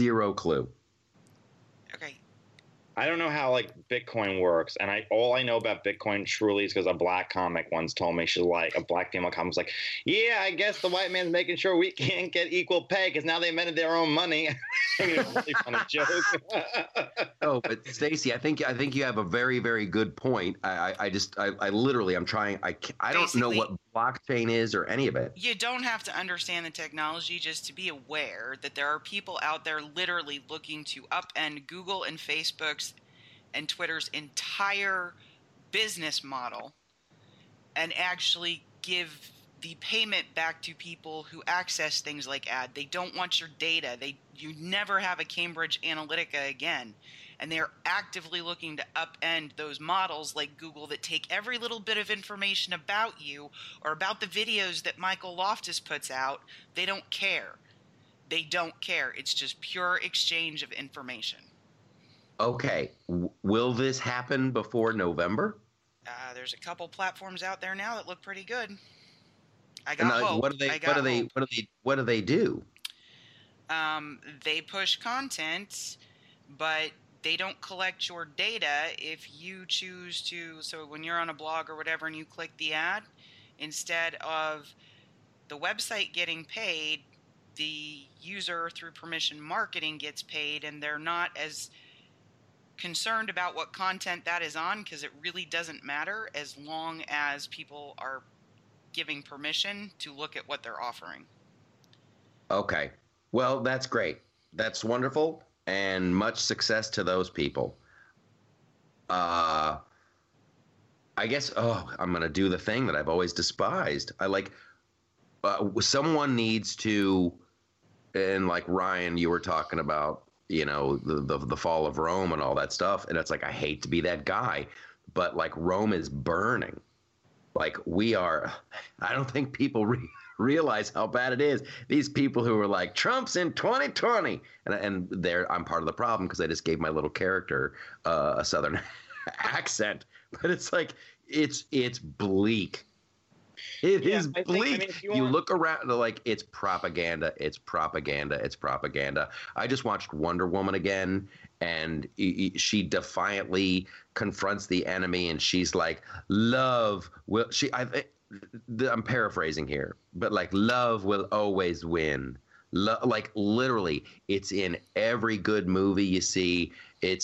I don't know how like Bitcoin works, and all I know about Bitcoin truly is because a black comic once told me, she's like, a black female comic was like, yeah, I guess the white man's making sure we can't get equal pay because now they invented their own money. I mean, it's a really funny joke. Oh, but Stacey, I think you have a very, very good point. I literally, I'm trying. I don't know what blockchain is or any of it. You don't have to understand the technology just to be aware that there are people out there literally looking to upend Google and Facebook's and Twitter's entire business model and actually give the payment back to people who access things like ad. They don't want your data. You never have a Cambridge Analytica again. And they're actively looking to upend those models like Google that take every little bit of information about you or about the videos that Michael Loftus puts out. They don't care. It's just pure exchange of information. Okay. Will this happen before November? There's a couple platforms out there now that look pretty good. I got hope. What do they do? They push content, but they don't collect your data if you choose to. So when you're on a blog or whatever and you click the ad, instead of the website getting paid, the user through permission marketing gets paid, and they're not as concerned about what content that is on because it really doesn't matter as long as people are giving permission to look at what they're offering. Okay. Well, that's great. That's wonderful, and much success to those people. I guess, I'm going to do the thing that I've always despised. Someone needs to, and like Ryan, you were talking about, the fall of Rome and all that stuff. And it's like, I hate to be that guy, but like Rome is burning. Like I don't think people realize how bad it is. These people who are like, Trump's in 2020. And I'm part of the problem because I just gave my little character a Southern accent. But it's like, it's bleak. It is bleak. You look around, like, it's propaganda. It's propaganda. It's propaganda. I just watched Wonder Woman again, and she defiantly confronts the enemy, and she's like, "Love will." I'm paraphrasing here, but like, love will always win. Like, literally, it's in every good movie you see.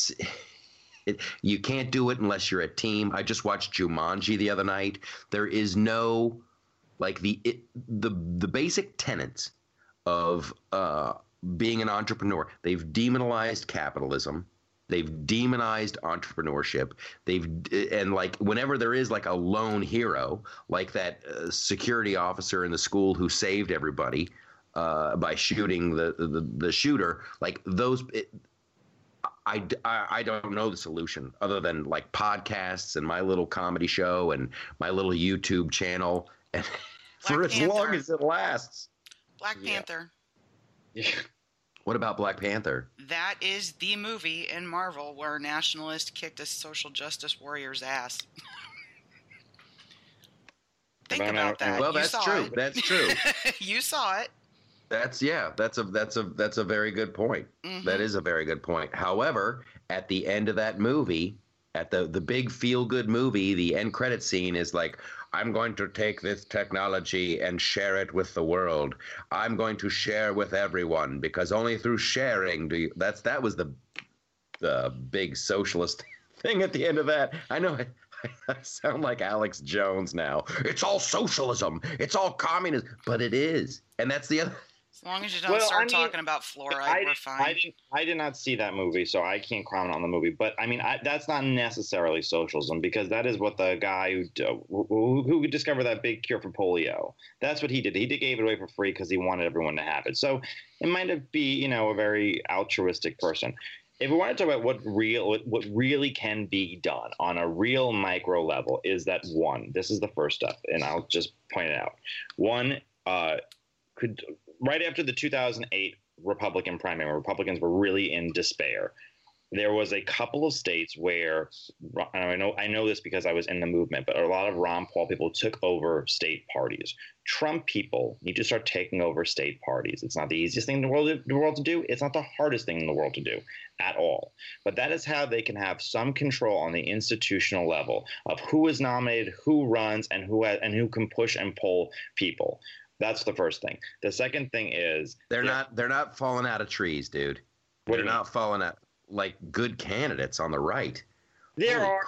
You can't do it unless you're a team. I just watched Jumanji the other night. There is no, like, the basic tenets of being an entrepreneur. They've demonized capitalism. They've demonized entrepreneurship. And like, whenever there is like a lone hero, like that security officer in the school who saved everybody by shooting the shooter, like those. I don't know the solution other than like podcasts and my little comedy show and my little YouTube channel, and for as long as it lasts. Black Panther. Yeah. What about Black Panther? That is the movie in Marvel where a nationalist kicked a social justice warrior's ass. Think about that. Well, that's true. That's true. You saw it. That's a very good point. Mm-hmm. That is a very good point. However, at the end of that movie, at the big feel good movie, the end credit scene is like, I'm going to take this technology and share it with the world. I'm going to share with everyone because only through sharing do you. That was the big socialist thing at the end of that. I know I sound like Alex Jones now. It's all socialism. It's all communism, but it is, and that's the other. As long as you don't start talking about fluoride, we're fine. I did not see that movie, so I can't comment on the movie. But I mean, that's not necessarily socialism because that is what the guy who discovered that big cure for polio. That's what he did. He gave it away for free because he wanted everyone to have it. So it might be, a very altruistic person. If we want to talk about what really can be done on a real micro level, is that one. This is the first step, and I'll just point it out. One could. Right after the 2008 Republican primary, Republicans were really in despair. There was a couple of states where, and I know this because I was in the movement, but a lot of Ron Paul people took over state parties. Trump people need to start taking over state parties. It's not the easiest thing in the world to do. It's not the hardest thing in the world to do at all. But that is how they can have some control on the institutional level of who is nominated, who runs, and who can push and pull people. That's the first thing. The second thing is they're not falling out of trees, dude. They're not falling out like good candidates on the right. There are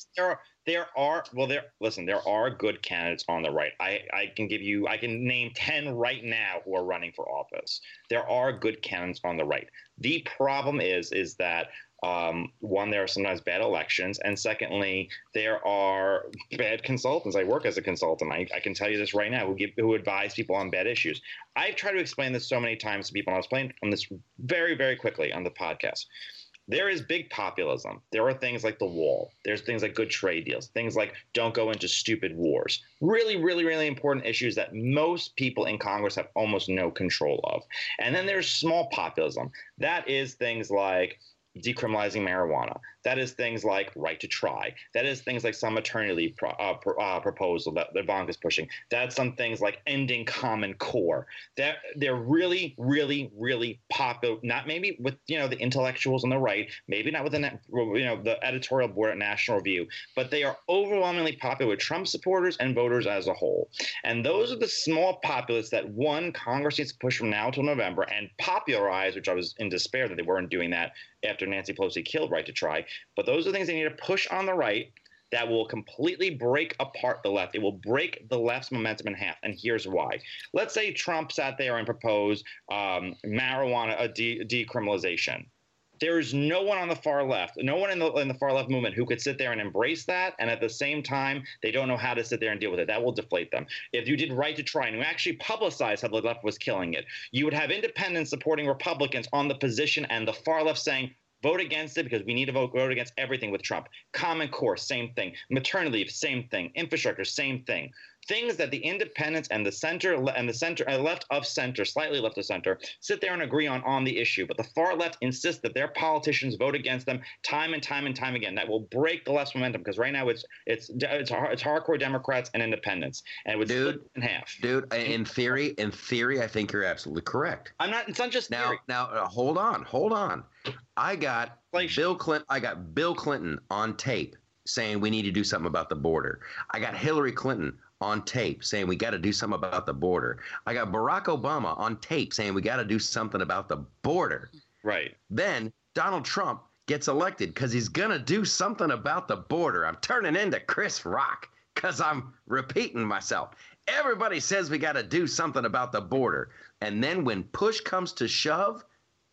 good candidates on the right. I can name 10 right now who are running for office. There are good candidates on the right. The problem is that one, there are sometimes bad elections, and secondly, there are bad consultants. I work as a consultant. I can tell you this right now, who advise people on bad issues. I've tried to explain this so many times to people, and I'll explain on this very, very quickly on the podcast. There is big populism. There are things like the wall. There's things like good trade deals, things like don't go into stupid wars. Really, really, really important issues that most people in Congress have almost no control of. And then there's small populism. That is things like decriminalizing marijuana. That is things like right to try. That is things like some maternity leave proposal that Ivanka's pushing. That's some things like ending Common Core. That they're really, really, really popular. Not maybe with the intellectuals on the right, maybe not with the editorial board at National Review, but they are overwhelmingly popular with Trump supporters and voters as a whole. And those are the small populists that Congress needs to push from now till November and popularize, which I was in despair that they weren't doing that after Nancy Pelosi killed Right to Try. But those are things they need to push on the right that will completely break apart the left. It will break the left's momentum in half. And here's why. Let's say Trump sat there and proposed marijuana decriminalization. There is no one on the far left, no one in the far left movement who could sit there and embrace that, and at the same time, they don't know how to sit there and deal with it. That will deflate them. If you did Right to Try and you actually publicized how the left was killing it, you would have independents supporting Republicans on the position and the far left saying, vote against it because we need to vote against everything with Trump. Common Core, same thing. Maternity leave, same thing. Infrastructure, same thing. Things that the independents and the center left of center, slightly left of center, sit there and agree on the issue. But the far left insists that their politicians vote against them time and time and time again. That will break the left's momentum because right now it's hardcore Democrats and independents, and it would split in half. Dude, in theory, I think you're absolutely correct. I'm not. It's not just theory. Now, hold on. I got Bill Clinton on tape saying we need to do something about the border. I got Hillary Clinton on tape saying we got to do something about the border. I got Barack Obama on tape saying we got to do something about the border. Right. Then Donald Trump gets elected because he's going to do something about the border. I'm turning into Chris Rock because I'm repeating myself. Everybody says we got to do something about the border. And then when push comes to shove,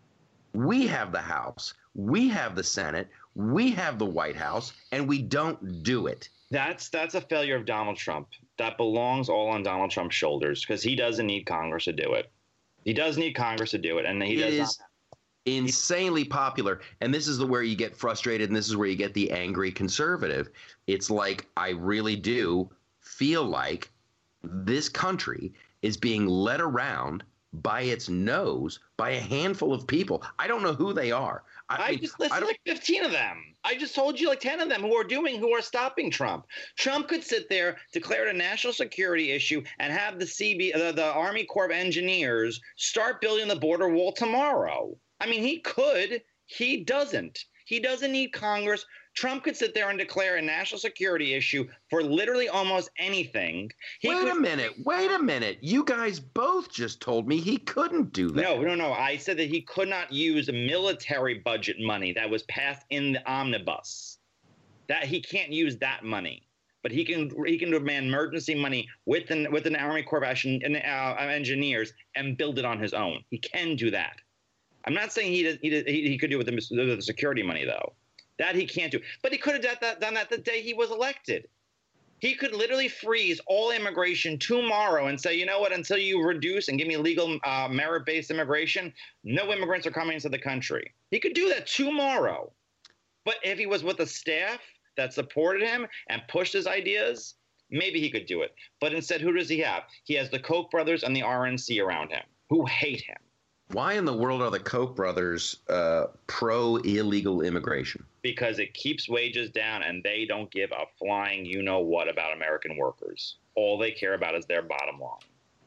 we have the House, we have the Senate, we have the White House, and we don't do it. That's a failure of Donald Trump. That belongs all on Donald Trump's shoulders because he doesn't need Congress to do it. He does need Congress to do it, and he does not. Insanely popular, and this is where you get frustrated, and this is where you get the angry conservative. It's like I really do feel like this country is being led around by its nose by a handful of people. I don't know who they are. I just listed like 15 of them. I just told you like 10 of them who are stopping Trump. Trump could sit there, declare it a national security issue, and have the Army Corps of Engineers start building the border wall tomorrow. I mean, he could. He doesn't. He doesn't need Congress. Trump could sit there and declare a national security issue for literally almost anything. Wait a minute. You guys both just told me he couldn't do that. No. I said that he could not use military budget money that was passed in the omnibus. That he can't use that money. But he can demand emergency money with an Army Corps of Engineers and build it on his own. He can do that. I'm not saying he could do it with the security money, though. That he can't do. But he could have done that the day he was elected. He could literally freeze all immigration tomorrow and say, you know what, until you reduce and give me legal merit-based immigration, no immigrants are coming into the country. He could do that tomorrow. But if he was with a staff that supported him and pushed his ideas, maybe he could do it. But instead, who does he have? He has the Koch brothers and the RNC around him who hate him. Why in the world are the Koch brothers pro-illegal immigration? Because it keeps wages down and they don't give a flying you-know-what about American workers. All they care about is their bottom line.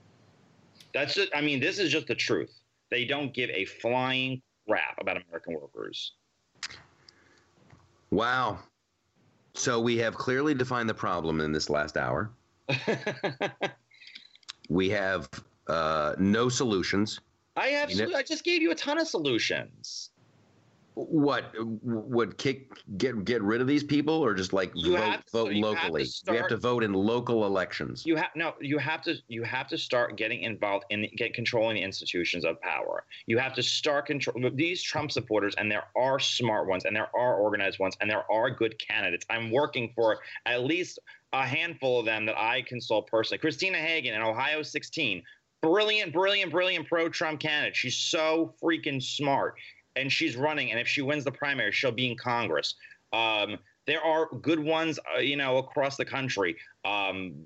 This is just the truth. They don't give a flying crap about American workers. Wow. So we have clearly defined the problem in this last hour. We have no solutions. I just gave you a ton of solutions. What would get rid of these people, or just like vote locally? We have to vote in local elections. You have to start getting involved in controlling the institutions of power. You have to start control these Trump supporters, and there are smart ones, and there are organized ones, and there are good candidates. I'm working for at least a handful of them that I consult personally. Christina Hagan in Ohio 16. Brilliant pro-Trump candidate. She's so freaking smart, and she's running. And if she wins the primary, she'll be in Congress. There are good ones, across the country.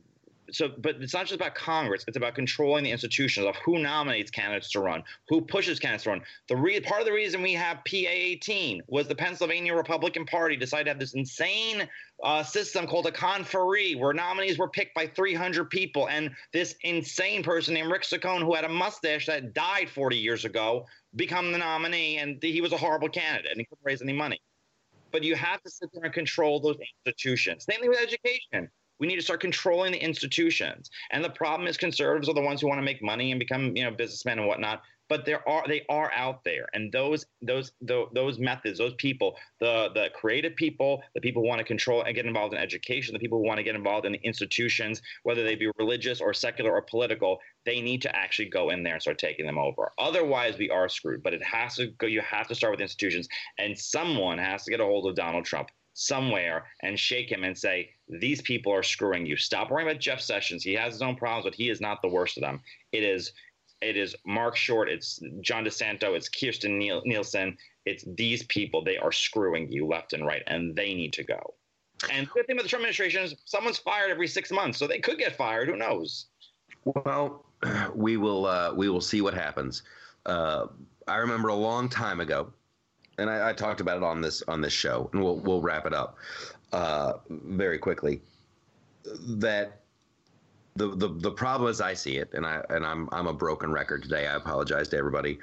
but it's not just about Congress. It's about controlling the institutions of who nominates candidates to run, who pushes candidates to run. Part of the reason we have PA-18 was the Pennsylvania Republican Party decided to have this insane system called a conferee, where nominees were picked by 300 people, and this insane person named Rick Saccone, who had a mustache that died 40 years ago, become the nominee, and he was a horrible candidate, and he couldn't raise any money. But you have to sit there and control those institutions. Same thing with education. We need to start controlling the institutions. And the problem is conservatives are the ones who want to make money and become, businessmen and whatnot. But they are out there, and those methods, those people, the creative people, the people who want to control and get involved in education, the people who want to get involved in the institutions, whether they be religious or secular or political, they need to actually go in there and start taking them over. Otherwise, we are screwed. But it has to go. You have to start with institutions, and someone has to get a hold of Donald Trump somewhere and shake him and say, these people are screwing you. Stop worrying about Jeff Sessions. He has his own problems, but he is not the worst of them. It is Mark Short, it's John DeSanto, it's Kirsten Nielsen, it's these people. They are screwing you left and right, and they need to go. And the good thing about the Trump administration is someone's fired every 6 months, so they could get fired. Who knows? Well, we will see what happens. I remember a long time ago, and I talked about it on this show, and we'll wrap it up very quickly. That the problem as I see it, and I'm a broken record today. I apologize to everybody.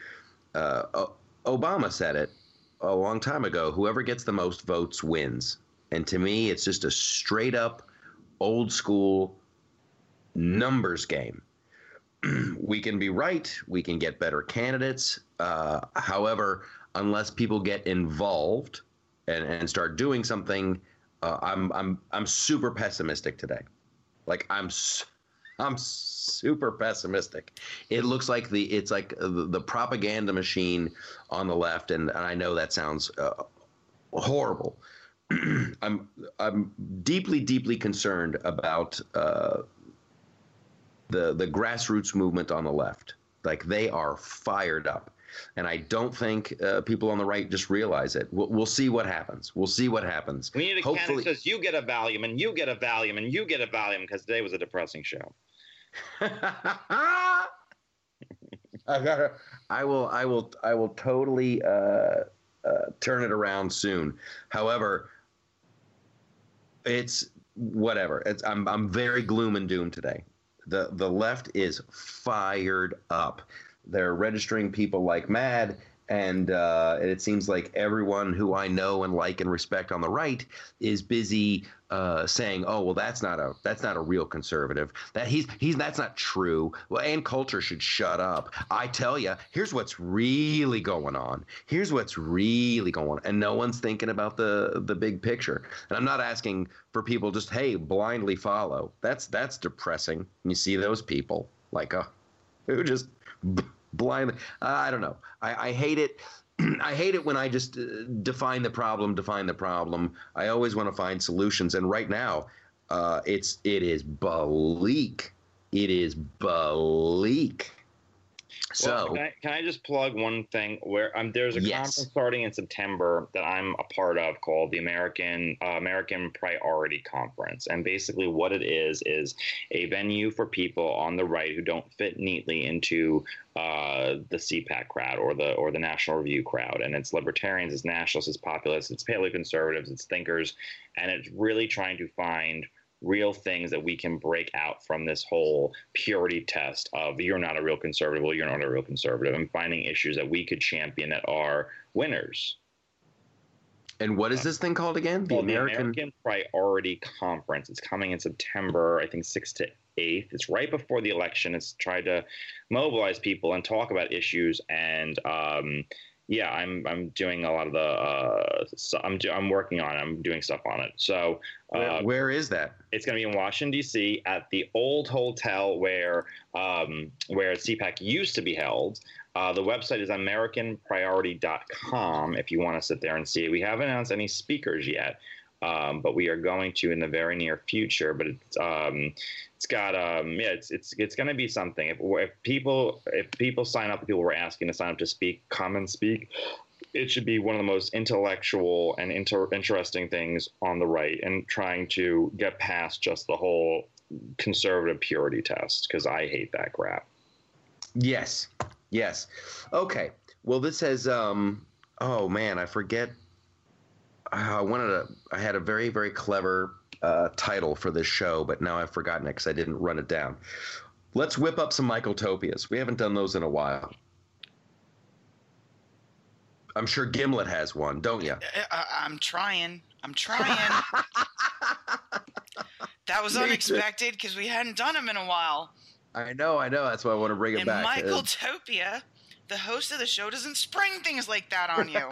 Obama said it a long time ago. Whoever gets the most votes wins. And to me, it's just a straight up old school numbers game. We can be right. We can get better candidates. However, unless people get involved and start doing something, I'm super pessimistic today. Like I'm super pessimistic. It looks like it's like the propaganda machine on the left, and I know that sounds horrible. I'm deeply concerned about the grassroots movement on the left. Like they are fired up. And I don't think people on the right just realize it. We'll see what happens. We'll see what happens. We need a candidate that says, you get a Valium, and you get a Valium, and you get a Valium, because today was a depressing show. I will totally turn it around soon. However, it's whatever. I'm very gloom and doom today. The left is fired up. They're registering people like mad, and it seems like everyone who I know and like and respect on the right is busy saying, "Oh, well, that's not a real conservative. That's not true." Well, Ann Coulter should shut up. I tell you, here's what's really going on. And no one's thinking about the big picture. And I'm not asking for people just blindly follow. That's depressing. And you see those people like who just blindly. I don't know. I hate it. I hate it when I just define the problem. I always want to find solutions. And right now, it is bleak. It is bleak. So well, can I just plug one thing? Where there's a conference starting in September that I'm a part of called the American Priority Conference, and basically what it is a venue for people on the right who don't fit neatly into the CPAC crowd or the National Review crowd, and it's libertarians, it's nationalists, it's populists, it's paleoconservatives, it's thinkers, and it's really trying to find real things that we can break out from this whole purity test of you're not a real conservative, well, you're not a real conservative, and finding issues that we could champion that are winners. And what is this thing called again? The American Priority Conference. It's coming in September, I think 6th to 8th. It's right before the election. It's tried to mobilize people and talk about issues, and I'm doing a lot of I'm working on it. I'm doing stuff on it. So where is that? It's going to be in Washington, D.C. at the old hotel where CPAC used to be held. The website is AmericanPriority.com if you want to sit there and see it. We haven't announced any speakers yet, but we are going to in the very near future. But it's got it's going to be something. If people sign up, people were asking to sign up to speak, come and speak. it should be one of the most intellectual and interesting things on the right, and trying to get past just the whole conservative purity test, because I hate that crap. Yes. Okay. Well, this has oh man, I forget. I had a very, very clever title for this show, but now I've forgotten it because I didn't run it down. Let's whip up some Michaeltopias. We haven't done those in a while. I'm sure Gimlet has one, don't you? I'm trying. That was unexpected because we hadn't done them in a while. I know. That's why I want to bring it back. Michaeltopia, the host of the show, doesn't spring things like that on you.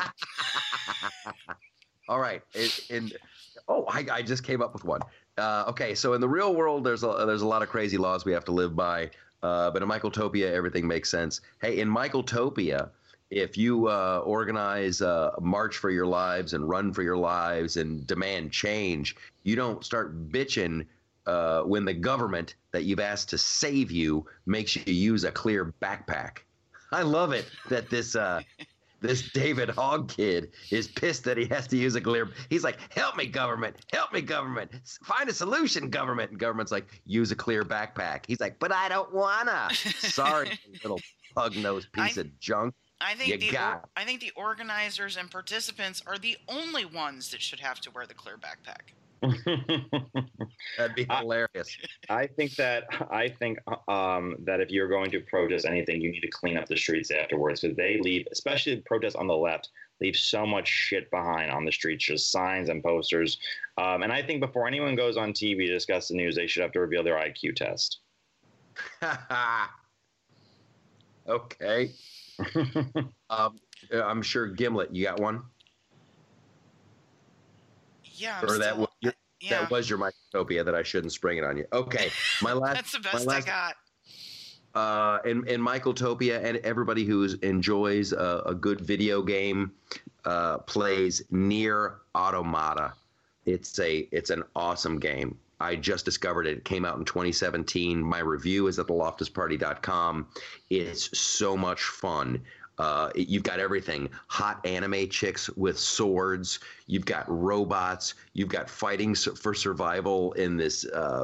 All right. I just came up with one. Okay, so in the real world, there's a lot of crazy laws we have to live by. But in Michaeltopia, everything makes sense. Hey, in Michaeltopia, if you organize a march for your lives and run for your lives and demand change, you don't start bitching when the government that you've asked to save you makes you use a clear backpack. I love it that this David Hogg kid is pissed that he has to use a clear. He's like, help me, government. Find a solution, government. And government's like, use a clear backpack. He's like, but I don't wanna. Sorry, little pug-nosed piece of junk. I think the organizers and participants are the only ones that should have to wear the clear backpack. That'd be hilarious. I think that if you're going to protest anything, you need to clean up the streets afterwards, because they leave, especially the protests on the left, leave so much shit behind on the streets, just signs and posters. And I think before anyone goes on TV to discuss the news, they should have to reveal their IQ test. Okay. I'm sure Gimlet, you got one? Yeah. That was your Michaeltopia that I shouldn't spring it on you. Okay. That's the best I got. In Michaeltopia, and everybody who enjoys a good video game plays Nier Automata. It's an awesome game. I just discovered it. It came out in 2017. My review is at theloftusparty.com. It's so much fun. You've got everything. Hot anime chicks with swords. You've got robots. You've got fighting for survival in this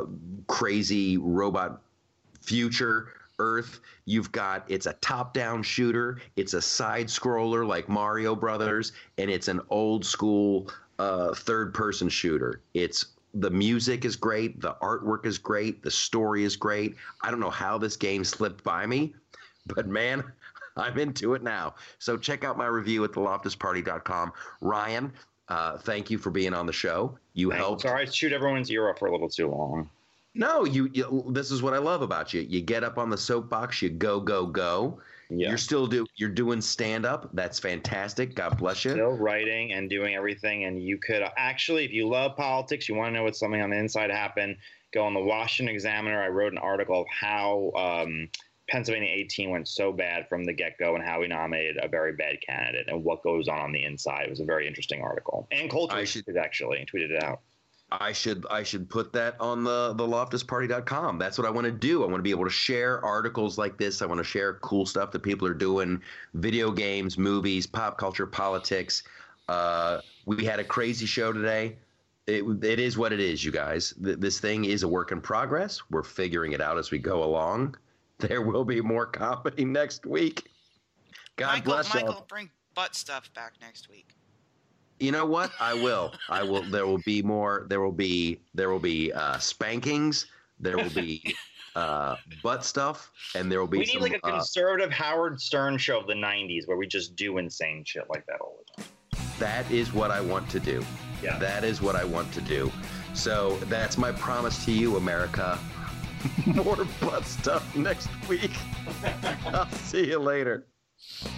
crazy robot future Earth. It's a top-down shooter. It's a side-scroller like Mario Brothers, and it's an old-school third-person shooter. The music is great. The artwork is great. The story is great. I don't know how this game slipped by me, but man, I'm into it now. So check out my review at theloftusparty.com. Ryan, thank you for being on the show. You helped. Sorry, I chewed everyone's ear off for a little too long. No, you. This is what I love about you. You get up on the soapbox. You go. Yeah. You're doing stand-up. That's fantastic. God bless you. Still writing and doing everything. And you could actually, if you love politics, you want to know what something on the inside happened, go on the Washington Examiner. I wrote an article of how Pennsylvania 18 went so bad from the get-go, and how we nominated a very bad candidate, and what goes on the inside. It was a very interesting article. And Coulter tweeted it out. I should put that on the loftusparty.com. That's what I want to do. I want to be able to share articles like this. I want to share cool stuff that people are doing, video games, movies, pop culture, politics. We had a crazy show today. It is what it is, you guys. This thing is a work in progress. We're figuring it out as we go along. There will be more comedy next week. God bless you. Michael, bring butt stuff back next week. You know what? I will. There will be more. There will be spankings. There will be butt stuff, and there will be. We need like a conservative Howard Stern show of the '90s where we just do insane shit like that all the time. That is what I want to do. Yeah. That is what I want to do. So that's my promise to you, America. More butt stuff next week. I'll see you later.